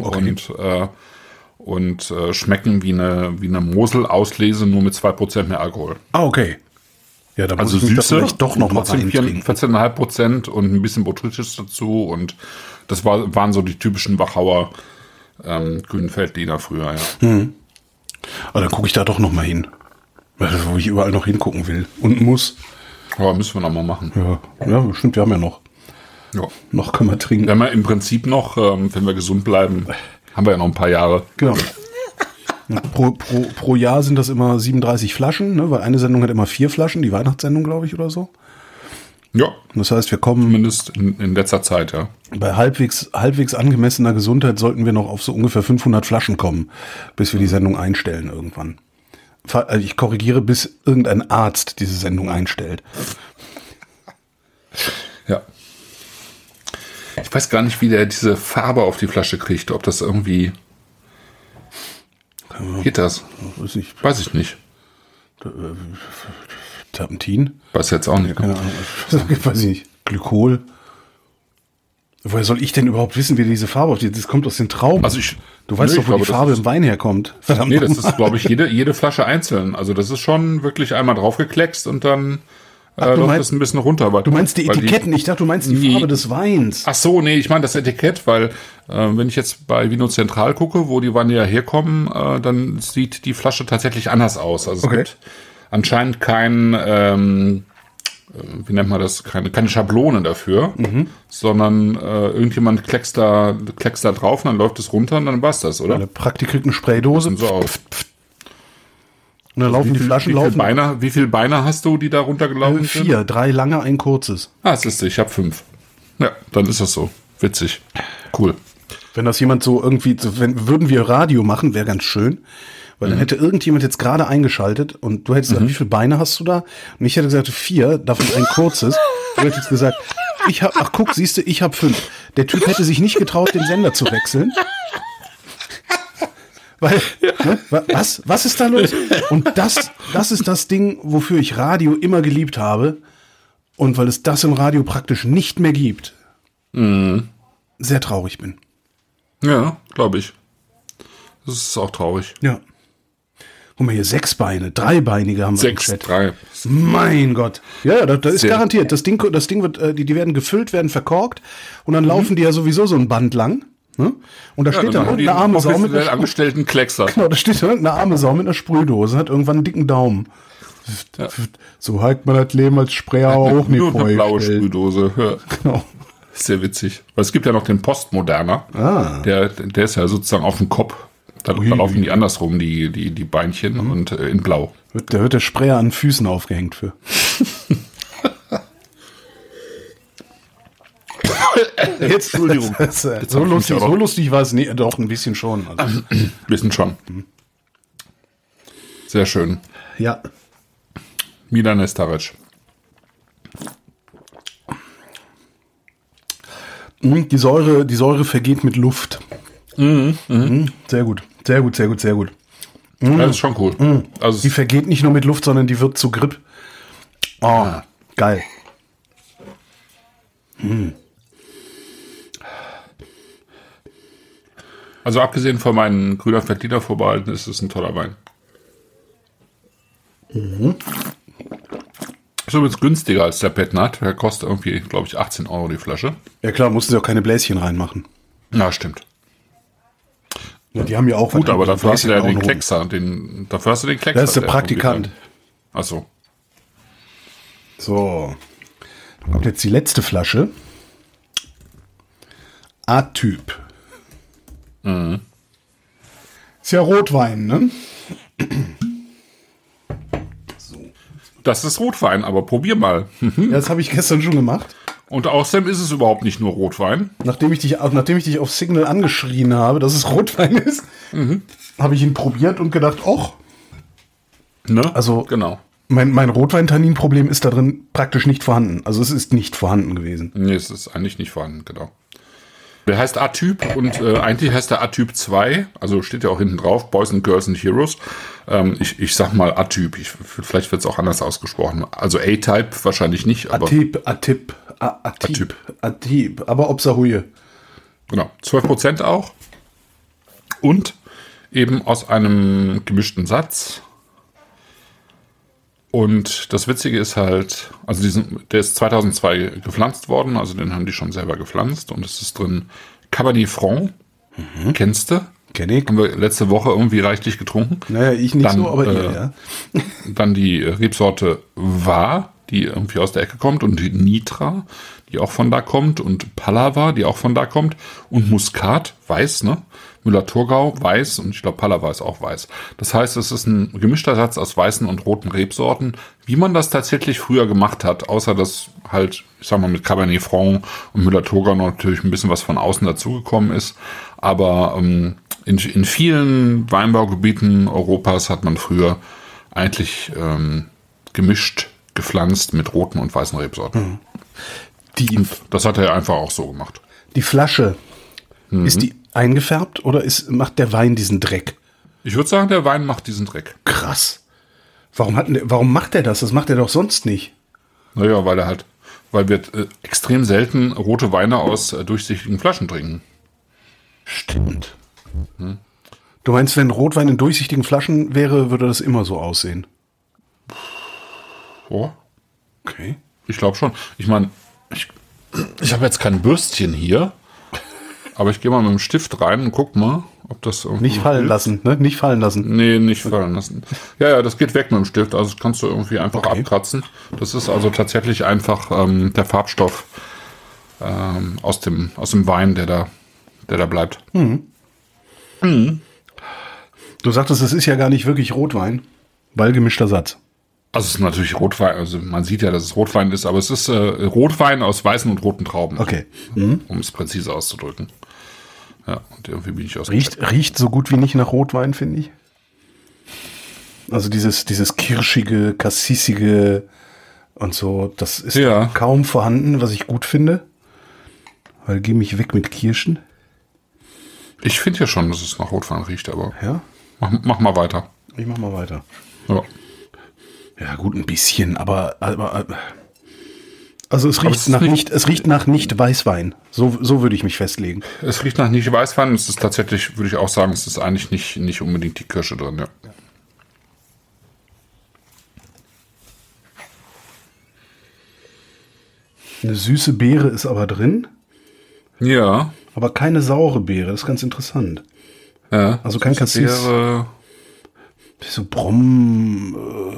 D: und schmecken wie eine Mosel-Auslese, nur mit 2% mehr Alkohol.
C: Ah, okay. Ja, da muss
D: also
C: ich das
D: Süße,
C: vielleicht doch noch mal reintrinken.
D: 14,5% und ein bisschen Botrytis dazu und das waren so die typischen Wachauer grünen Veltliner früher, ja.
C: Aber dann gucke ich da doch noch mal hin. Wo ich überall noch hingucken will. Und muss.
D: Aber müssen wir noch mal machen.
C: Ja, stimmt, wir haben ja noch.
D: Ja.
C: Noch können wir trinken.
D: Wir haben ja im Prinzip noch, wenn wir gesund bleiben, haben wir ja noch ein paar Jahre.
C: Genau. Pro Jahr sind das immer 37 Flaschen, ne? Weil eine Sendung hat immer 4 Flaschen, die Weihnachtssendung, glaube ich, oder so.
D: Ja.
C: Das heißt, wir kommen...
D: Zumindest in letzter Zeit, ja.
C: Bei halbwegs angemessener Gesundheit sollten wir noch auf so ungefähr 500 Flaschen kommen, bis wir die Sendung einstellen irgendwann. Also ich korrigiere, bis irgendein Arzt diese Sendung einstellt.
D: Ja. Ich weiß gar nicht, wie der diese Farbe auf die Flasche kriegt. Ob das irgendwie... Geht das? Weiß ich nicht.
C: Terpentin?
D: Weiß jetzt auch nicht.
C: Keine Ahnung. Weiß ich nicht. Glykol? Woher soll ich denn überhaupt wissen, wie diese Farbe auf die... Das kommt aus den Trauben.
D: Also
C: du weißt doch, wo die Farbe im Wein herkommt.
D: Verdammt. Nee, das ist, glaube ich, jede Flasche einzeln. Also das ist schon wirklich einmal draufgekleckst und dann läuft das ein bisschen runter.
C: Du meinst die Etiketten? Ich dachte, du meinst die Farbe des Weins.
D: Ach so, nee, ich meine das Etikett, weil wenn ich jetzt bei Vino Central gucke, wo die Weine ja herkommen, dann sieht die Flasche tatsächlich anders aus. Also es gibt anscheinend kein... wie nennt man das, keine Schablone dafür, sondern irgendjemand kleckst da drauf und dann läuft es runter und dann war's das, oder?
C: Eine Praktik kriegt eine Spraydose.
D: So aus.
C: Und dann laufen die Flaschen
D: Wie viele Beine hast du, die da runtergelaufen sind?
C: 4, 3 lange, ein kurzes.
D: Siehst du, ich habe 5. Ja, dann ist das so. Witzig. Cool.
C: Wenn das jemand so irgendwie, würden wir Radio machen, wäre ganz schön. Weil dann hätte irgendjemand jetzt gerade eingeschaltet und du hättest gesagt, wie viele Beine hast du da? Und ich hätte gesagt, 4, davon ein kurzes. Du hättest gesagt, siehst du, ich habe 5. Der Typ hätte sich nicht getraut, den Sender zu wechseln. Weil, ne, was ist da los? Und das ist das Ding, wofür ich Radio immer geliebt habe. Und weil es das im Radio praktisch nicht mehr gibt, sehr traurig bin.
D: Ja, glaube ich. Das ist auch traurig.
C: Ja. Guck mal hier, 6 Beine, 3-beinige haben wir im Chat.
D: 3.
C: Mein Gott. Ja, das ist garantiert. Das Ding wird, die werden gefüllt, werden verkorkt und dann laufen die ja sowieso so ein Band lang. Ne? Und da steht dann irgendeine arme Sau mit einer
D: angestellten Kleckser.
C: Genau, da steht dann irgendeine arme Sau mit einer Sprühdose, hat irgendwann einen dicken Daumen. Ja. So halt man das Leben als Sprayer auch nicht.
D: Nur eine blaue Sprühdose. Ja.
C: Genau.
D: Sehr witzig. Weil es gibt ja noch den Postmoderner. Der ist ja sozusagen auf dem Kopf. Da laufen die andersrum, die Beinchen und in blau.
C: Da wird der Sprayer an den Füßen aufgehängt für. Jetzt, Entschuldigung. So lustig war es nicht. Doch, ein bisschen schon. Also.
D: Ein bisschen schon. Sehr schön.
C: Ja.
D: Milan Nestaric.
C: Die Säure vergeht mit Luft. Sehr gut. Sehr gut.
D: Das ist schon cool. Also
C: die vergeht nicht nur mit Luft, sondern die wird zu Grip. Oh, geil.
D: Also abgesehen von meinen Grüner Veltliner vorbehalten, ist es ein toller Wein. Ist übrigens günstiger als der Petnat. Der kostet irgendwie, glaube ich, 18 € die Flasche.
C: Ja klar, mussten sie auch keine Bläschen reinmachen.
D: Ja, stimmt.
C: Ja, die haben ja auch...
D: Gut, aber dafür hast du ja den Kleckser. Dafür hast du den Kleckser.
C: Das ist der Praktikant.
D: Ach so.
C: So. Dann kommt jetzt die letzte Flasche. A-Typ. Ist ja Rotwein, ne?
D: So. Das ist Rotwein, aber probier mal.
C: Ja, das habe ich gestern schon gemacht.
D: Und außerdem ist es überhaupt nicht nur Rotwein.
C: Nachdem ich dich auf Signal angeschrien habe, dass es Rotwein ist, habe ich ihn probiert und gedacht,
D: Ne?
C: Also,
D: genau.
C: Mein Rotwein-Tannin-Problem ist da drin praktisch nicht vorhanden. Also es ist nicht vorhanden gewesen.
D: Nee, es ist eigentlich nicht vorhanden, genau. Der heißt A-Typ und eigentlich heißt der A-Typ 2, also steht ja auch hinten drauf, Boys and Girls and Heroes. Ich sag mal A-Typ, vielleicht wird es auch anders ausgesprochen. Also A-Type wahrscheinlich nicht.
C: A-Typ, aber Obsahuje.
D: Genau, 12% auch. Und eben aus einem gemischten Satz. Und das Witzige ist halt, also der ist 2002 gepflanzt worden, also den haben die schon selber gepflanzt und es ist drin Cabernet Franc. Kennst du?
C: Kenn ich.
D: Haben wir letzte Woche irgendwie reichlich getrunken.
C: Naja, ich nicht dann, so, aber ihr, ja.
D: Dann die Rebsorte Var, die irgendwie aus der Ecke kommt, und die Nitra, die auch von da kommt, und Pallava, die auch von da kommt, und Muscat, weiß, ne? Müller-Thurgau, weiß, und ich glaube Pallava ist auch weiß. Das heißt, es ist ein gemischter Satz aus weißen und roten Rebsorten, wie man das tatsächlich früher gemacht hat, außer dass halt, ich sag mal, mit Cabernet Franc und Müller-Thurgau natürlich ein bisschen was von außen dazugekommen ist. Aber in vielen Weinbaugebieten Europas hat man früher eigentlich gemischt, gepflanzt mit roten und weißen Rebsorten. Das hat er einfach auch so gemacht.
C: Die Flasche, ist die eingefärbt oder macht der Wein diesen Dreck?
D: Ich würde sagen, der Wein macht diesen Dreck.
C: Krass. Warum macht er das? Das macht er doch sonst nicht.
D: Naja, weil wir extrem selten rote Weine aus durchsichtigen Flaschen trinken.
C: Stimmt. Du meinst, wenn Rotwein in durchsichtigen Flaschen wäre, würde das immer so aussehen?
D: Oh.
C: Okay.
D: Ich glaube schon. Ich meine, ich habe jetzt kein Bürstchen hier, aber ich gehe mal mit dem Stift rein und guck mal, ob das irgendwie...
C: Nicht fallen lassen, ne? Nicht fallen lassen.
D: Nee, nicht fallen lassen. Ja, das geht weg mit dem Stift, also das kannst du irgendwie einfach abkratzen. Das ist also tatsächlich einfach der Farbstoff aus dem Wein, der da bleibt.
C: Du sagtest, es ist ja gar nicht wirklich Rotwein, weil gemischter Satz.
D: Also es ist natürlich Rotwein, also man sieht ja, dass es Rotwein ist, aber es ist Rotwein aus weißen und roten Trauben.
C: Okay.
D: Um es präzise auszudrücken. Ja, und irgendwie bin ich
C: Riecht so gut wie nicht nach Rotwein, finde ich. Also dieses kirschige, kassissige und so, das ist kaum vorhanden, was ich gut finde. Weil geh mich weg mit Kirschen.
D: Ich finde ja schon, dass es nach Rotwein riecht, aber
C: ja?
D: Mach mal weiter.
C: Ich mach mal weiter.
D: Ja.
C: Ja, gut, ein bisschen, aber also es riecht nach nicht Weißwein. So würde ich mich festlegen.
D: Es riecht nach nicht Weißwein. Es ist tatsächlich, würde ich auch sagen, es ist eigentlich nicht unbedingt die Kirsche drin, ja.
C: Eine süße Beere ist aber drin.
D: Ja.
C: Aber keine saure Beere, das ist ganz interessant.
D: Ja.
C: Also kein Cassis. So Brim.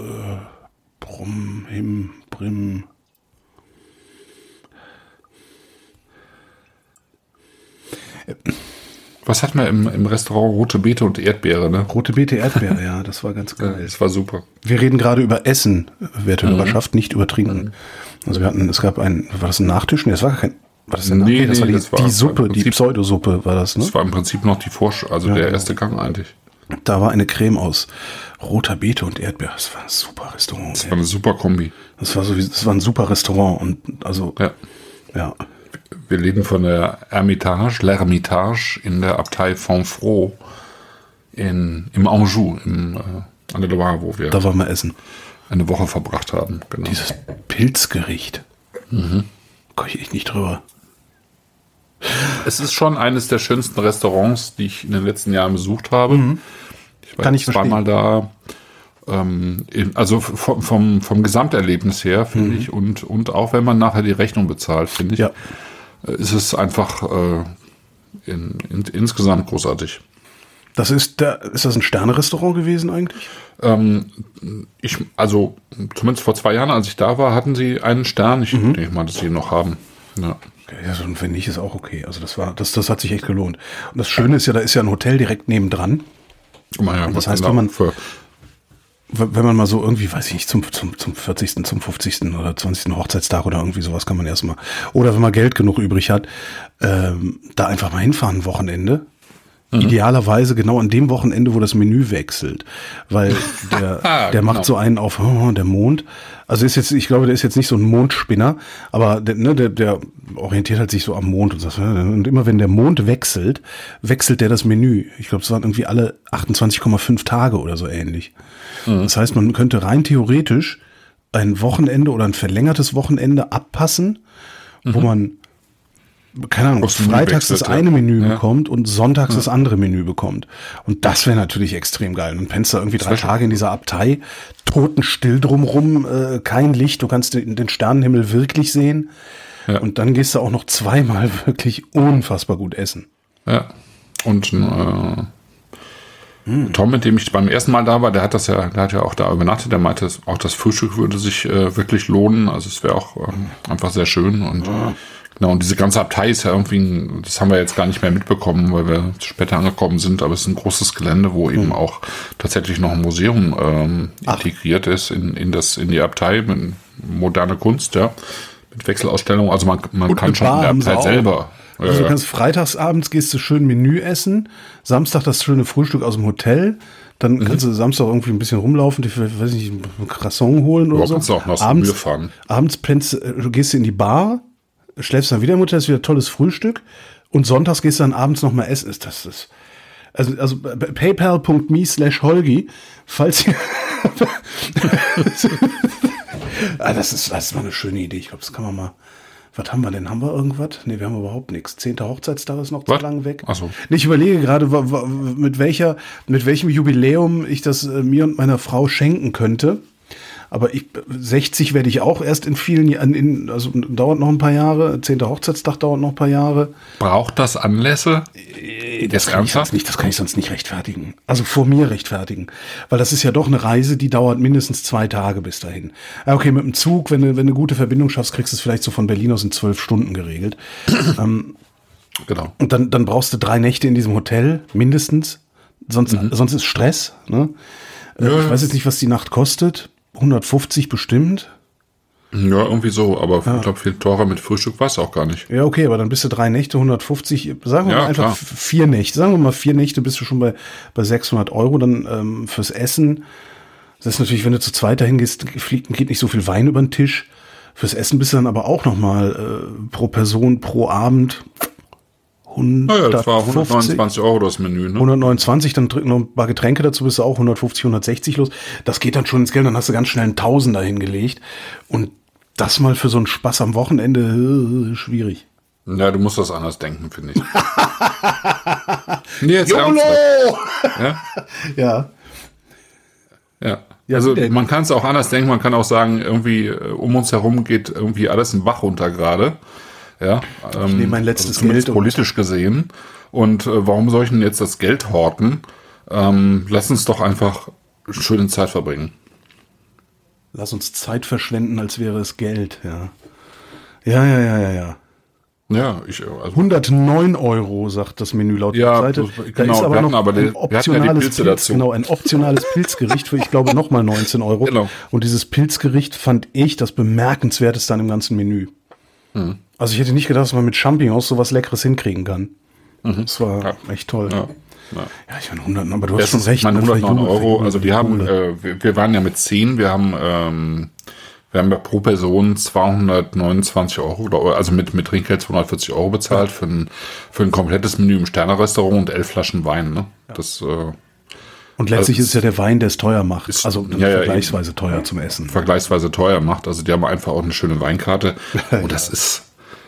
D: Was hat man im Restaurant? Rote Beete und Erdbeere, ne?
C: Rote Beete, Erdbeere, ja, das war ganz geil.
D: Das war super.
C: Wir reden gerade über Essen, werte Hörerschaft, nicht über Trinken. Also war das ein Nachtisch? Nee, das war kein, war das ein Nachtisch? Das war die Suppe, die Pseudosuppe war das, ne?
D: Das war im Prinzip noch die der erste Gang eigentlich.
C: Da war eine Creme aus roter Beete und Erdbeere. Das war ein super Restaurant.
D: Das war eine super Kombi.
C: Das war ein super Restaurant und also ja.
D: Wir reden von der l'Ermitage in der Abtei Fontfroid im Anjou, an der Loire, wo wir
C: da waren wir essen.
D: Eine Woche verbracht haben. Genau.
C: Dieses Pilzgericht. Komme ich echt nicht drüber.
D: Es ist schon eines der schönsten Restaurants, die ich in den letzten Jahren besucht habe. Ich war zweimal da. Also vom Gesamterlebnis her, finde ich, und auch wenn man nachher die Rechnung bezahlt, finde ich, ist es einfach insgesamt großartig.
C: Ist das ein Sterne-Restaurant gewesen eigentlich?
D: Also zumindest vor 2 Jahren, als ich da war, hatten sie einen Stern. Ich denke mal, dass sie ihn noch haben. Ja.
C: Ja, und wenn nicht, ist auch okay. Also das hat sich echt gelohnt. Und das Schöne ist ja, da ist ja ein Hotel direkt nebendran.
D: Ja,
C: das heißt, wenn man mal so irgendwie, weiß ich nicht, zum 40., zum 50. oder 20. Hochzeitstag oder irgendwie sowas kann man erstmal, oder wenn man Geld genug übrig hat, da einfach mal hinfahren, ein Wochenende. Idealerweise genau an dem Wochenende, wo das Menü wechselt, weil der macht so einen auf der Mond. Also ich glaube, der ist jetzt nicht so ein Mondspinner, aber der orientiert halt sich so am Mond und sagt, und immer wenn der Mond wechselt der das Menü. Ich glaube, es waren irgendwie alle 28,5 Tage oder so ähnlich. Das heißt, man könnte rein theoretisch ein Wochenende oder ein verlängertes Wochenende abpassen, wo man keine Ahnung, freitags das eine Menü bekommt und sonntags das andere Menü bekommt. Und das wäre natürlich extrem geil. Und pennst da irgendwie 3 Tage in dieser Abtei, totenstill drumrum, kein Licht, du kannst den Sternenhimmel wirklich sehen. Ja. Und dann gehst du auch noch 2-mal wirklich unfassbar gut essen.
D: Ja. Und Tom, mit dem ich beim ersten Mal da war, der hat ja auch da übernachtet, der meinte, auch das Frühstück würde sich wirklich lohnen. Also es wäre auch einfach sehr schön und genau, und diese ganze Abtei ist ja irgendwie, das haben wir jetzt gar nicht mehr mitbekommen, weil wir später angekommen sind, aber es ist ein großes Gelände, wo eben auch tatsächlich noch ein Museum integriert ist in die Abtei mit moderner Kunst, mit Wechselausstellungen. Also man kann schon in der Abtei selber.
C: Also du kannst freitagsabends gehst du schön Menü essen, Samstag das schöne Frühstück aus dem Hotel, dann kannst du Samstag irgendwie ein bisschen rumlaufen, weiß nicht, ein Croissant holen oder so.
D: Kannst du auch noch zum Bier fahren.
C: Abends gehst du in die Bar, schläfst dann wieder im Hotel, ist wieder tolles Frühstück und sonntags gehst du dann abends noch mal essen. Also paypal.me/Holgi, falls ihr das ist mal eine schöne Idee. Ich glaube, das kann man mal. Was haben wir denn? Haben wir irgendwas? Nee, wir haben überhaupt nichts. 10. Hochzeitstag ist noch zu lang weg.
D: Ach so.
C: Ich überlege gerade, mit welchem Jubiläum ich das mir und meiner Frau schenken könnte. Aber 60 werde ich auch erst in vielen Jahren, also dauert noch ein paar Jahre. 10. Hochzeitstag dauert noch ein paar Jahre.
D: Braucht das Anlässe?
C: Das kann ich sonst nicht rechtfertigen. Also vor mir rechtfertigen. Weil das ist ja doch eine Reise, die dauert mindestens 2 Tage bis dahin. Ja, okay, mit dem Zug, wenn du eine gute Verbindung schaffst, kriegst du es vielleicht so von Berlin aus in 12 Stunden geregelt.
D: Genau.
C: Und dann brauchst du 3 Nächte in diesem Hotel, mindestens. Sonst ist Stress. Ne? Ja. Ich weiß jetzt nicht, was die Nacht kostet. 150 bestimmt.
D: Ja, irgendwie so, aber ich glaube, viel teurer mit Frühstück war es auch gar nicht.
C: Ja, okay, aber dann bist du 3 Nächte, 150, sagen wir mal einfach 4 Nächte. Sagen wir mal 4 Nächte, bist du schon bei 600 Euro dann fürs Essen. Das ist natürlich, wenn du zu zweit dahin gehst, geht nicht so viel Wein über den Tisch. Fürs Essen bist du dann aber auch nochmal pro Person, pro Abend 150.
D: Das war 129 Euro das Menü, ne?
C: 129, dann noch ein paar Getränke dazu, bist du auch 150, 160 los. Das geht dann schon ins Geld, dann hast du ganz schnell einen Tausender hingelegt. Und das mal für so einen Spaß am Wochenende, schwierig.
D: Ja, du musst das anders denken, finde ich. Nee, jetzt
C: YOLO!
D: Ja. Also man kann es auch anders denken, man kann auch sagen, irgendwie um uns herum geht irgendwie alles im Bach runter gerade. Ja,
C: ich nehme mein letztes
D: Geld politisch gesehen. Und warum soll ich denn jetzt das Geld horten? Lass uns doch einfach schöne Zeit verbringen.
C: Lass uns Zeit verschwenden, als wäre es Geld, ja. Ja.
D: Ja,
C: 109 Euro, sagt das Menü laut der Seite. Da ist aber noch ein optionales Pilzgericht für, ich glaube, nochmal 19 Euro.
D: Genau.
C: Und dieses Pilzgericht fand ich das Bemerkenswerteste an dem ganzen Menü. Also ich hätte nicht gedacht, dass man mit Champignons sowas Leckeres hinkriegen kann. Das war echt toll. Ja, ich meine 100, aber du hast schon recht.
D: 109 Euro, also wir haben, wir waren ja mit 10, wir haben ja pro Person 229 Euro, also mit Trinkgeld 240 Euro bezahlt für ein komplettes Menü im Sternerestaurant und 11 Flaschen Wein. Ne?
C: Ja. Und letztlich ist es ja der Wein, der es teuer macht. Vergleichsweise teuer zum Essen.
D: Vergleichsweise teuer macht. Also die haben einfach auch eine schöne Weinkarte. Und das ist,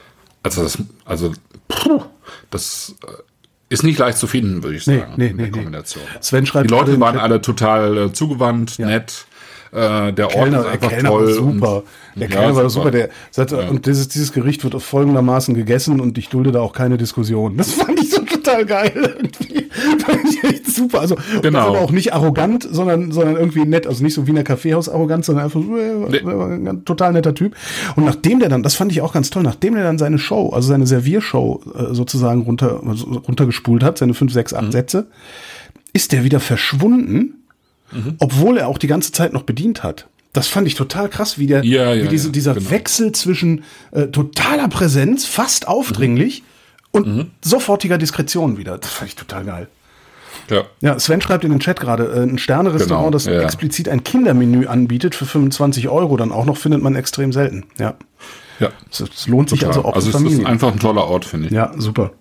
D: das ist nicht leicht zu finden, würde ich sagen.
C: Nee.
D: Kombination.
C: Sven schreibt,
D: die Leute waren alle total zugewandt, nett. Der Ort ist einfach toll.
C: War super. Der Kellner war super. Der sagte, und dieses Gericht wird folgendermaßen gegessen und ich dulde da auch keine Diskussion. Das fand ich so total geil. Irgendwie. Fand ich echt super. Also, das aber auch nicht arrogant, sondern irgendwie nett. Also nicht so wie in der Kaffeehaus arrogant, sondern einfach so, ein total netter Typ. Und nachdem der dann, das fand ich auch ganz toll, nachdem der dann seine Show, also seine Serviershow sozusagen runtergespult hat, seine 5, 6, 8 Sätze, ist der wieder verschwunden. Obwohl er auch die ganze Zeit noch bedient hat. Das fand ich total krass, wie dieser Wechsel zwischen totaler Präsenz, fast aufdringlich, und sofortiger Diskretion wieder. Das fand ich total geil. Ja, Sven schreibt in den Chat gerade, ein Sternerestaurant, das explizit ein Kindermenü anbietet für 25 Euro, dann auch noch findet man extrem selten. Ja. Das lohnt sich also auch für Familien.
D: Es ist einfach ein toller Ort, finde ich.
C: Ja, super.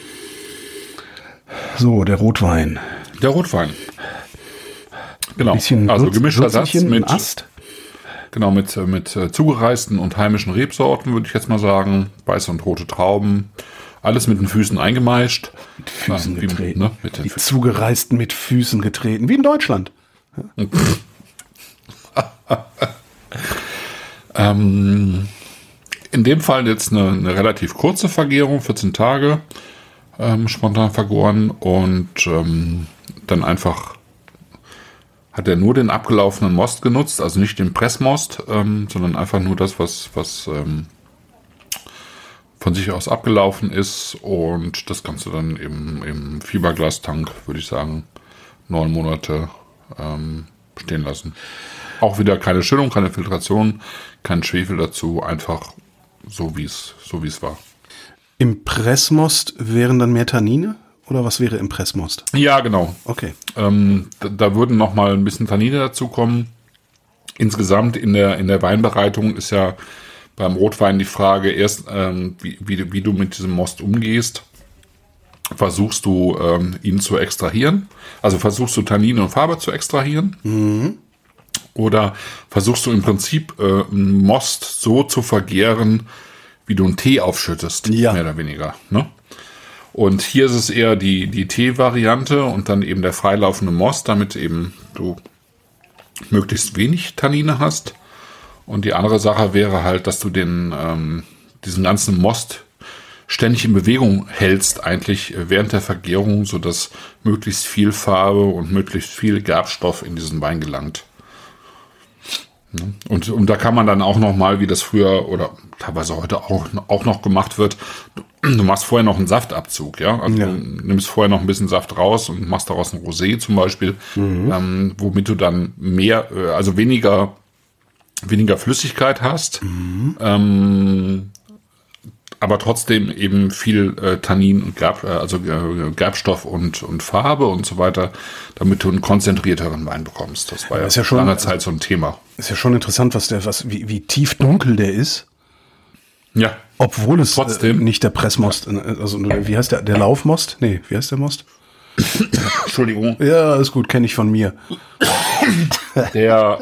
C: So, der Rotwein.
D: Genau, also gemischter Satz mit
C: Ast.
D: Genau, mit zugereisten und heimischen Rebsorten, würde ich jetzt mal sagen. Weiße und rote Trauben. Alles mit den Füßen eingemeischt.
C: Mit Füßen getreten. Die zugereisten mit Füßen getreten. Wie in Deutschland.
D: In dem Fall jetzt eine relativ kurze Vergärung, 14 Tage spontan vergoren. Und dann einfach hat er nur den abgelaufenen Most genutzt, also nicht den Pressmost, sondern einfach nur das, was von sich aus abgelaufen ist, und das Ganze dann im Fiberglastank, würde ich sagen, 9 Monate stehen lassen. Auch wieder keine Schüllung, keine Filtration, kein Schwefel dazu, einfach so wie es war.
C: Im Pressmost wären dann mehr Tannine? Oder was wäre im Pressmost?
D: Ja, genau.
C: Okay.
D: Da würden noch mal ein bisschen Tannine dazukommen. Insgesamt in der Weinbereitung ist ja beim Rotwein die Frage erst, wie du mit diesem Most umgehst. Versuchst du, ihn zu extrahieren? Also versuchst du Tannin und Farbe zu extrahieren? Oder versuchst du im Prinzip Most so zu vergären, wie du einen Tee aufschüttest, mehr oder weniger. Ne? Und hier ist es eher die Tee-Variante und dann eben der freilaufende Most, damit eben du möglichst wenig Tannine hast. Und die andere Sache wäre halt, dass du diesen ganzen Most ständig in Bewegung hältst, eigentlich während der Vergärung, sodass möglichst viel Farbe und möglichst viel Gerbstoff in diesen Wein gelangt. Und da kann man dann auch noch mal, wie das früher oder teilweise heute auch noch gemacht wird, du machst vorher noch einen Saftabzug, ja? Also du nimmst vorher noch ein bisschen Saft raus und machst daraus ein Rosé zum Beispiel, womit du dann weniger Flüssigkeit hast, aber trotzdem eben viel Tannin und Gerbstoff und Farbe und so weiter, damit du einen konzentrierteren Wein bekommst. Das war ja schon lange Zeit so ein Thema.
C: Ist ja schon interessant, wie tief dunkel der ist.
D: Ja.
C: Obwohl es trotzdem nicht der Pressmost, also wie heißt der Laufmost? Nee, wie heißt der Most?
D: Entschuldigung.
C: Ja, ist gut, kenne ich von mir.
D: Der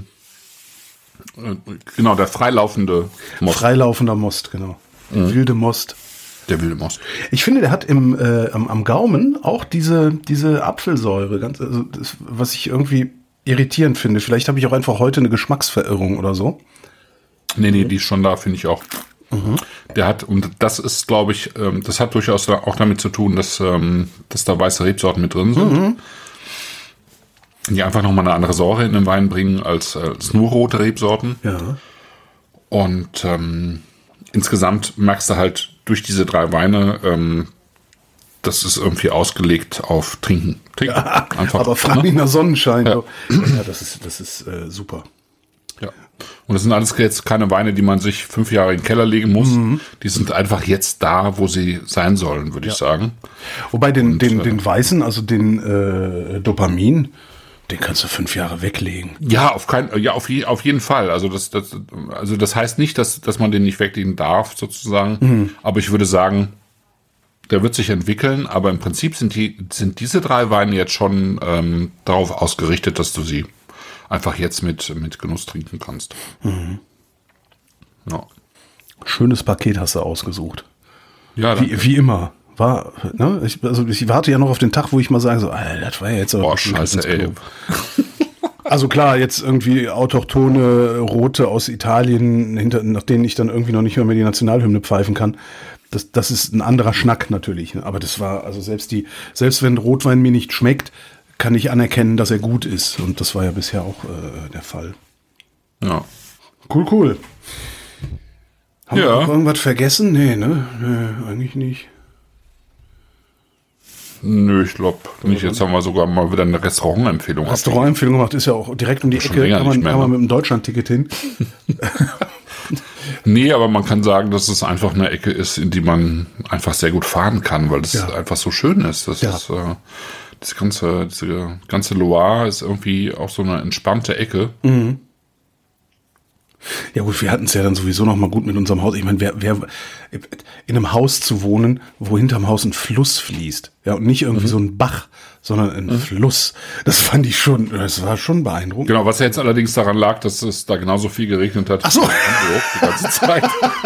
D: freilaufende Most.
C: Freilaufender Most, genau. Der wilde Most.
D: Der wilde Most.
C: Ich finde, der hat am Gaumen auch diese Apfelsäure, was ich irgendwie irritierend finde. Vielleicht habe ich auch einfach heute eine Geschmacksverirrung oder so.
D: Nee, die ist schon da, finde ich auch. Der hat, und das ist, glaube ich, das hat durchaus auch damit zu tun, dass da weiße Rebsorten mit drin sind. Die einfach nochmal eine andere Säure in den Wein bringen als nur rote Rebsorten. Ja. Und insgesamt merkst du halt durch diese 3 Weine, das ist irgendwie ausgelegt auf Trinken.
C: Ja, einfach, aber fragender Sonnenschein. Ja, das ist super.
D: Ja. Und das sind alles jetzt keine Weine, die man sich 5 Jahre in den Keller legen muss. Die sind einfach jetzt da, wo sie sein sollen, würde ich sagen.
C: Wobei den weißen, also den Dopamin, den kannst du 5 Jahre weglegen.
D: Ja, auf jeden Fall. Also das heißt nicht, dass man den nicht weglegen darf, sozusagen. Aber ich würde sagen, der wird sich entwickeln, aber im Prinzip sind diese 3 Weine jetzt schon darauf ausgerichtet, dass du sie einfach jetzt mit Genuss trinken kannst. Ja.
C: Schönes Paket hast du ausgesucht.
D: Ja,
C: wie immer. Ich warte ja noch auf den Tag, wo ich mal sage, so, das war ja jetzt
D: aber scheiße, ey.
C: Also klar, jetzt irgendwie autochtone Rote aus Italien, nach denen ich dann irgendwie noch nicht mehr die Nationalhymne pfeifen kann. Das ist ein anderer Schnack natürlich. Aber das war, also selbst wenn Rotwein mir nicht schmeckt, kann ich anerkennen, dass er gut ist. Und das war ja bisher auch der Fall.
D: Ja.
C: Cool. Haben wir noch irgendwas vergessen? Nee, ne? Nee, eigentlich nicht.
D: Nö, ich glaube nicht. Jetzt haben wir sogar mal wieder eine Restaurantempfehlung
C: gemacht. Ist ja auch direkt um die Ecke. Kann man mit dem Deutschland-Ticket hin.
D: Nee, aber man kann sagen, dass es einfach eine Ecke ist, in die man einfach sehr gut fahren kann, weil es einfach so schön ist. Das ist diese ganze Loire ist irgendwie auch so eine entspannte Ecke.
C: Ja gut, wir hatten es ja dann sowieso noch mal gut mit unserem Haus. Ich meine, wer in einem Haus zu wohnen, wo hinterm Haus ein Fluss fließt, ja, und nicht irgendwie so ein Bach, sondern ein Fluss. Das war schon beeindruckend.
D: Genau, was ja jetzt allerdings daran lag, dass es da genauso viel geregnet hat.
C: Ach so.
D: In Hamburg die ganze Zeit.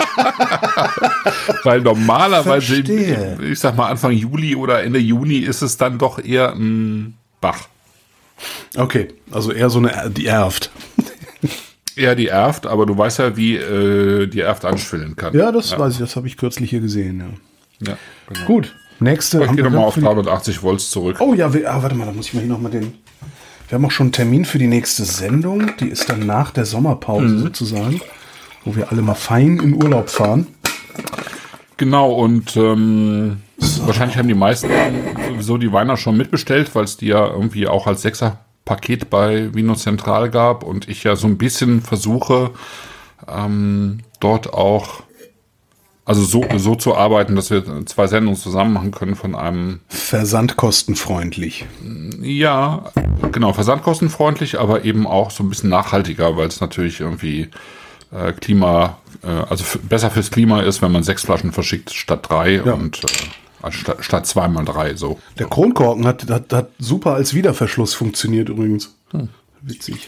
D: Weil normalerweise, ich sag mal Anfang Juli oder Ende Juni ist es dann doch eher ein Bach.
C: Okay, also eher so die Erft.
D: Ja, die Erft, aber du weißt ja, wie die Erft anschwillen kann.
C: Ja, das weiß ich, das habe ich kürzlich hier gesehen.
D: Ja, genau.
C: Gut, nächste.
D: Ich gehe nochmal auf 380 Volt zurück.
C: Oh ja, warte mal, da muss ich mal hier nochmal wir haben auch schon einen Termin für die nächste Sendung. Die ist dann nach der Sommerpause sozusagen, wo wir alle mal fein in Urlaub fahren.
D: Genau, und wahrscheinlich haben die meisten sowieso die Weiner schon mitbestellt, weil es die ja irgendwie auch als 6er-Paket bei Vino Central gab und ich ja so ein bisschen versuche, dort auch so zu arbeiten, dass wir 2 Sendungen zusammen machen können von einem...
C: Versandkostenfreundlich.
D: Ja, genau, versandkostenfreundlich, aber eben auch so ein bisschen nachhaltiger, weil es natürlich irgendwie besser fürs Klima ist, wenn man 6 Flaschen verschickt statt 3 und statt 2 mal 3 so.
C: Der Kronkorken hat super als Wiederverschluss funktioniert übrigens. Witzig.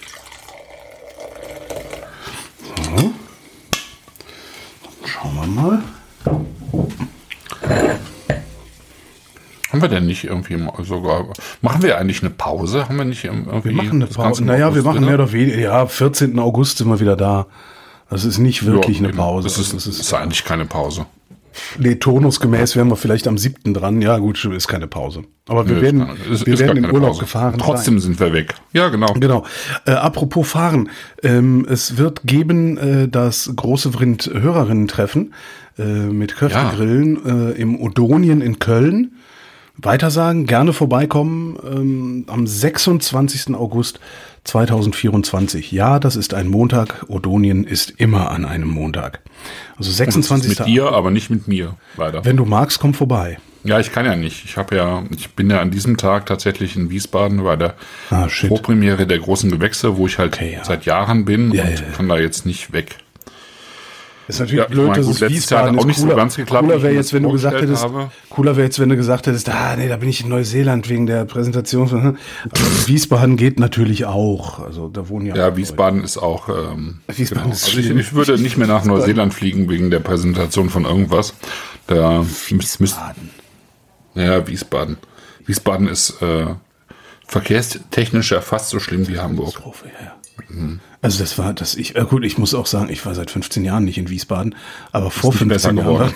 C: So. Schauen wir mal.
D: Haben wir denn nicht irgendwie sogar, machen wir eigentlich eine Pause? Haben wir nicht irgendwie...
C: Wir machen eine Pause. Naja, wir machen mehr oder weniger, ja, 14. August sind wir wieder da. Das ist nicht wirklich eine Pause.
D: Das ist eigentlich keine Pause.
C: Nee, turnusgemäß wären wir vielleicht am 7. dran. Ja gut, ist keine Pause. Aber wir werden in Urlaub
D: Pause.
C: Gefahren.
D: Trotzdem sind wir weg. Ja, genau.
C: Genau. Apropos Fahren. Es wird geben das große Vrind-Hörerinnen-Treffen mit Köftegrillen im Odonien in Köln. Weitersagen, gerne vorbeikommen am 26. August 2024. Ja, das ist ein Montag. Odonien ist immer an einem Montag. Also 26.
D: Mit dir, aber nicht mit mir, leider.
C: Wenn du magst, komm vorbei.
D: Ja, ich kann ja nicht. Ich bin ja an diesem Tag tatsächlich in Wiesbaden bei der Vorpremiere der großen Gewächse, wo ich halt seit Jahren bin und kann da jetzt nicht weg.
C: Ist natürlich blöd, dass es Wiesbaden
D: auch nicht so ganz geklappt.
C: Cooler wäre jetzt, wenn du gesagt hättest, da bin ich in Neuseeland wegen der Präsentation. Aber Wiesbaden geht natürlich auch. Also da wohnen
D: ja Wiesbaden Leute. Ist auch. Wiesbaden ist also ich würde nicht mehr nach Neuseeland fliegen wegen der Präsentation von irgendwas. Wiesbaden. Ja, Wiesbaden. Wiesbaden ist verkehrstechnisch ja fast so schlimm wie Hamburg.
C: Also ich muss auch sagen, ich war seit 15 Jahren nicht in Wiesbaden, aber vor 15 Jahren.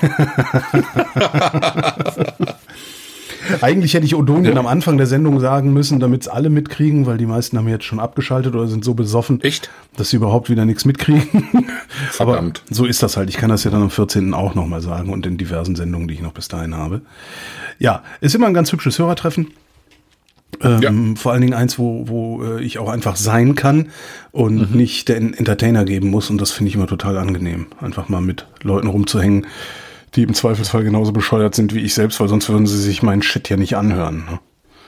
C: Eigentlich hätte ich Odonien am Anfang der Sendung sagen müssen, damit es alle mitkriegen, weil die meisten haben jetzt schon abgeschaltet oder sind so besoffen, dass sie überhaupt wieder nichts mitkriegen.
D: Verdammt.
C: Aber so ist das halt. Ich kann das ja dann am 14. auch nochmal sagen und in diversen Sendungen, die ich noch bis dahin habe. Ja, ist immer ein ganz hübsches Hörertreffen. Vor allen Dingen eins, wo ich auch einfach sein kann und nicht der Entertainer geben muss. Und das finde ich immer total angenehm, einfach mal mit Leuten rumzuhängen, die im Zweifelsfall genauso bescheuert sind wie ich selbst, weil sonst würden sie sich meinen Shit ja nicht anhören. Ne?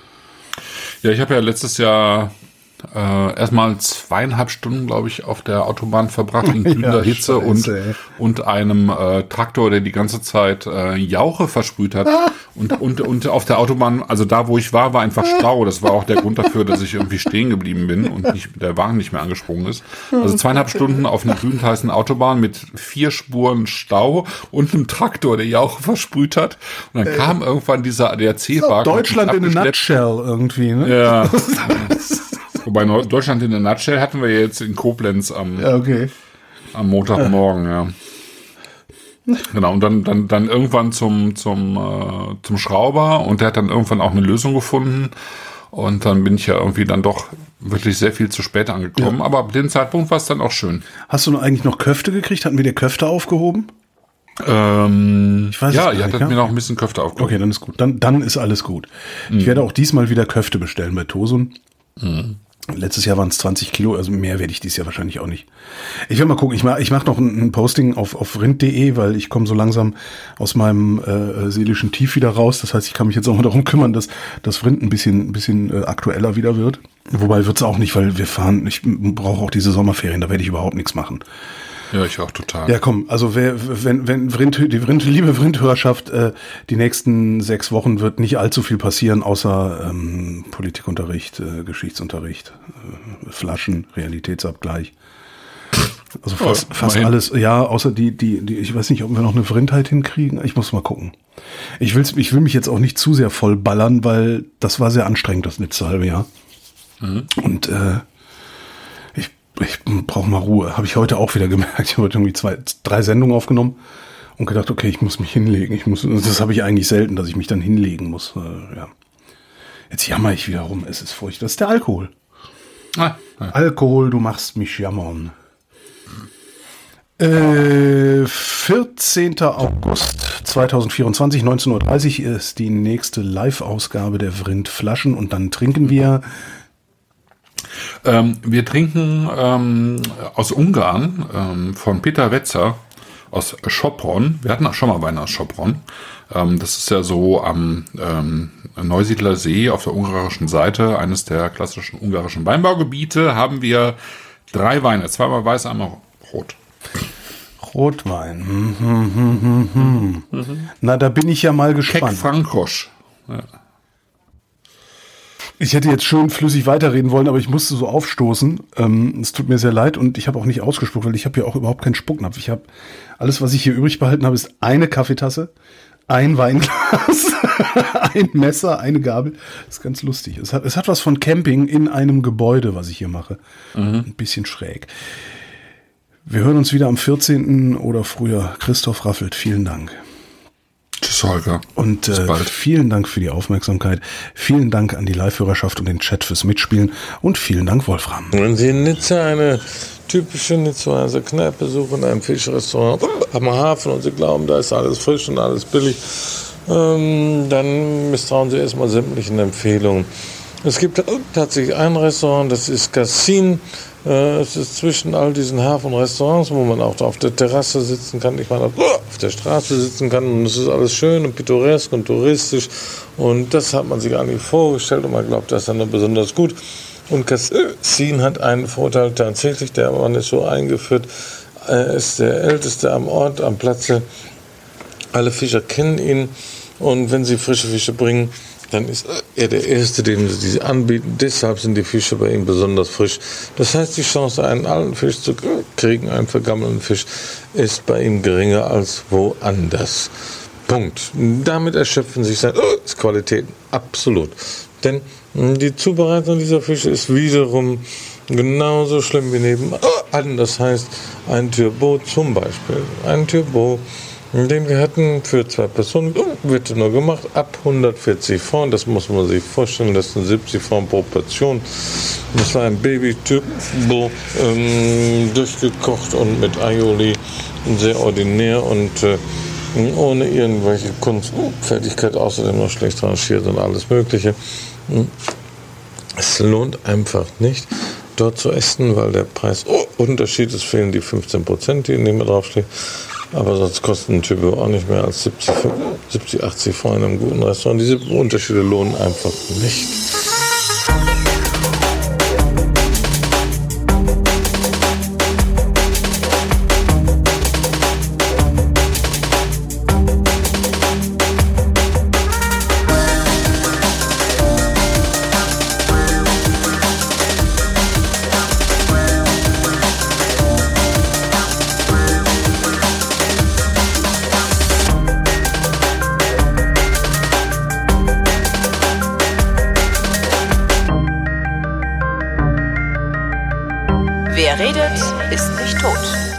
D: Ja, ich habe ja letztes Jahr erstmal 2,5 Stunden, glaube ich, auf der Autobahn verbracht in glühender Hitze und einem Traktor, der die ganze Zeit Jauche versprüht hat. Und auf der Autobahn, also da, wo ich war einfach Stau. Das war auch der Grund dafür, dass ich irgendwie stehen geblieben bin und der Wagen nicht mehr angesprungen ist. Also 2,5 Stunden auf einer glühend heißen Autobahn mit 4 Spuren Stau und einem Traktor, der Jauche versprüht hat. Und dann kam irgendwann dieser ADAC-Wagen.
C: Deutschland in a nutshell irgendwie, ne?
D: Ja. Wobei Deutschland in der Nutshell hatten wir jetzt in Koblenz am Montagmorgen, ja. Genau, und dann irgendwann zum Schrauber und der hat dann irgendwann auch eine Lösung gefunden und dann bin ich ja irgendwie dann doch wirklich sehr viel zu spät angekommen, aber ab dem Zeitpunkt war es dann auch schön.
C: Hast du eigentlich noch Köfte gekriegt? Hatten wir dir Köfte aufgehoben?
D: Ich weiß ihr hattet mir noch ein bisschen Köfte aufgehoben.
C: Okay, dann ist gut. Dann ist alles gut. Ich werde auch diesmal wieder Köfte bestellen bei Tosun. Letztes Jahr waren es 20 Kilo, also mehr werde ich dieses Jahr wahrscheinlich auch nicht. Ich will mal gucken, ich mach noch ein Posting auf rind.de, weil ich komme so langsam aus meinem seelischen Tief wieder raus. Das heißt, ich kann mich jetzt auch mal darum kümmern, dass das Rind ein bisschen aktueller wieder wird. Wobei wird's auch nicht, weil ich brauche auch diese Sommerferien, da werde ich überhaupt nichts machen.
D: Ja, ich auch total.
C: Ja, komm, also wenn liebe Vrind-Hörerschaft, die nächsten 6 Wochen wird nicht allzu viel passieren, außer Politikunterricht, Geschichtsunterricht, Flaschen, Realitätsabgleich. Also fast alles, ja, außer die, ich weiß nicht, ob wir noch eine Vrindheit hinkriegen. Ich muss mal gucken. Ich will mich jetzt auch nicht zu sehr voll ballern, weil das war sehr anstrengend, das letzte halbe Jahr. Und ich brauche mal Ruhe. Habe ich heute auch wieder gemerkt. Ich habe heute irgendwie 3 Sendungen aufgenommen und gedacht, okay, ich muss mich hinlegen. Das habe ich eigentlich selten, dass ich mich dann hinlegen muss. Ja. Jetzt jammer ich wieder rum. Es ist furchtbar. Das ist der Alkohol. Alkohol, du machst mich jammern. 14. August 2024, 19:30 Uhr ist die nächste Live-Ausgabe der Vrind Flaschen und dann trinken wir...
D: Wir trinken aus Ungarn von Peter Wetzer aus Sopron. Wir hatten auch schon mal Wein aus Sopron. Das ist ja so am Neusiedler See auf der ungarischen Seite, eines der klassischen ungarischen Weinbaugebiete, haben wir 3 Weine. 2-mal weiß, einmal rot.
C: Rotwein. Na, da bin ich ja mal gespannt.
D: Keck Frankosch. Ja.
C: Ich hätte jetzt schön flüssig weiterreden wollen, aber ich musste so aufstoßen. Es tut mir sehr leid und ich habe auch nicht ausgespuckt, weil ich habe ja auch überhaupt keinen Spucknapf. Ich habe alles, was ich hier übrig behalten habe, ist eine Kaffeetasse, ein Weinglas, ein Messer, eine Gabel. Das ist ganz lustig. Es hat was von Camping in einem Gebäude, was ich hier mache. Ein bisschen schräg. Wir hören uns wieder am 14. oder früher. Christoph Raffelt, vielen Dank.
D: Tschüss, Holger.
C: Und vielen Dank für die Aufmerksamkeit. Vielen Dank an die Live-Hörerschaft und den Chat fürs Mitspielen. Und vielen Dank, Wolfram.
E: Wenn Sie in Nizza eine typische Nizzaer Kneipe suchen, ein Fischrestaurant am Hafen und Sie glauben, da ist alles frisch und alles billig, dann misstrauen Sie erstmal sämtlichen Empfehlungen. Es gibt tatsächlich ein Restaurant, das ist Cassin. Es ist zwischen all diesen Hafenrestaurants, wo man auch auf der Terrasse sitzen kann, ich meine auf der Straße sitzen kann, und es ist alles schön und pittoresk und touristisch, und das hat man sich eigentlich vorgestellt und man glaubt, das ist dann besonders gut. Und Cassin hat einen Vorteil tatsächlich, der Mann ist so eingeführt, er ist der Älteste am Ort, am Platze, alle Fischer kennen ihn, und wenn sie frische Fische bringen, dann ist er der Erste, den sie anbieten. Deshalb sind die Fische bei ihm besonders frisch. Das heißt, die Chance, einen alten Fisch zu kriegen, einen vergammelten Fisch, ist bei ihm geringer als woanders. Punkt. Damit erschöpfen sich seine Qualitäten. Absolut. Denn die Zubereitung dieser Fische ist wiederum genauso schlimm wie nebenan. Das heißt, ein Turbo zum Beispiel. Ein Turbo, den wir hatten für 2 Personen, wird nur gemacht ab 140 Francs. Das muss man sich vorstellen, das sind 70 Francs pro Portion. Das war ein Baby-Turbo, durchgekocht und mit Aioli, sehr ordinär und ohne irgendwelche Kunstfertigkeit, außerdem noch schlecht rangiert und alles Mögliche. Es lohnt einfach nicht, dort zu essen, weil der Preisunterschied ist, fehlen die 15%, die in dem draufstehen. Aber sonst kostet ein Turbo auch nicht mehr als 70, 80 Francs in einem guten Restaurant. Diese Unterschiede lohnen einfach nicht.
B: Wer redet, ist nicht tot.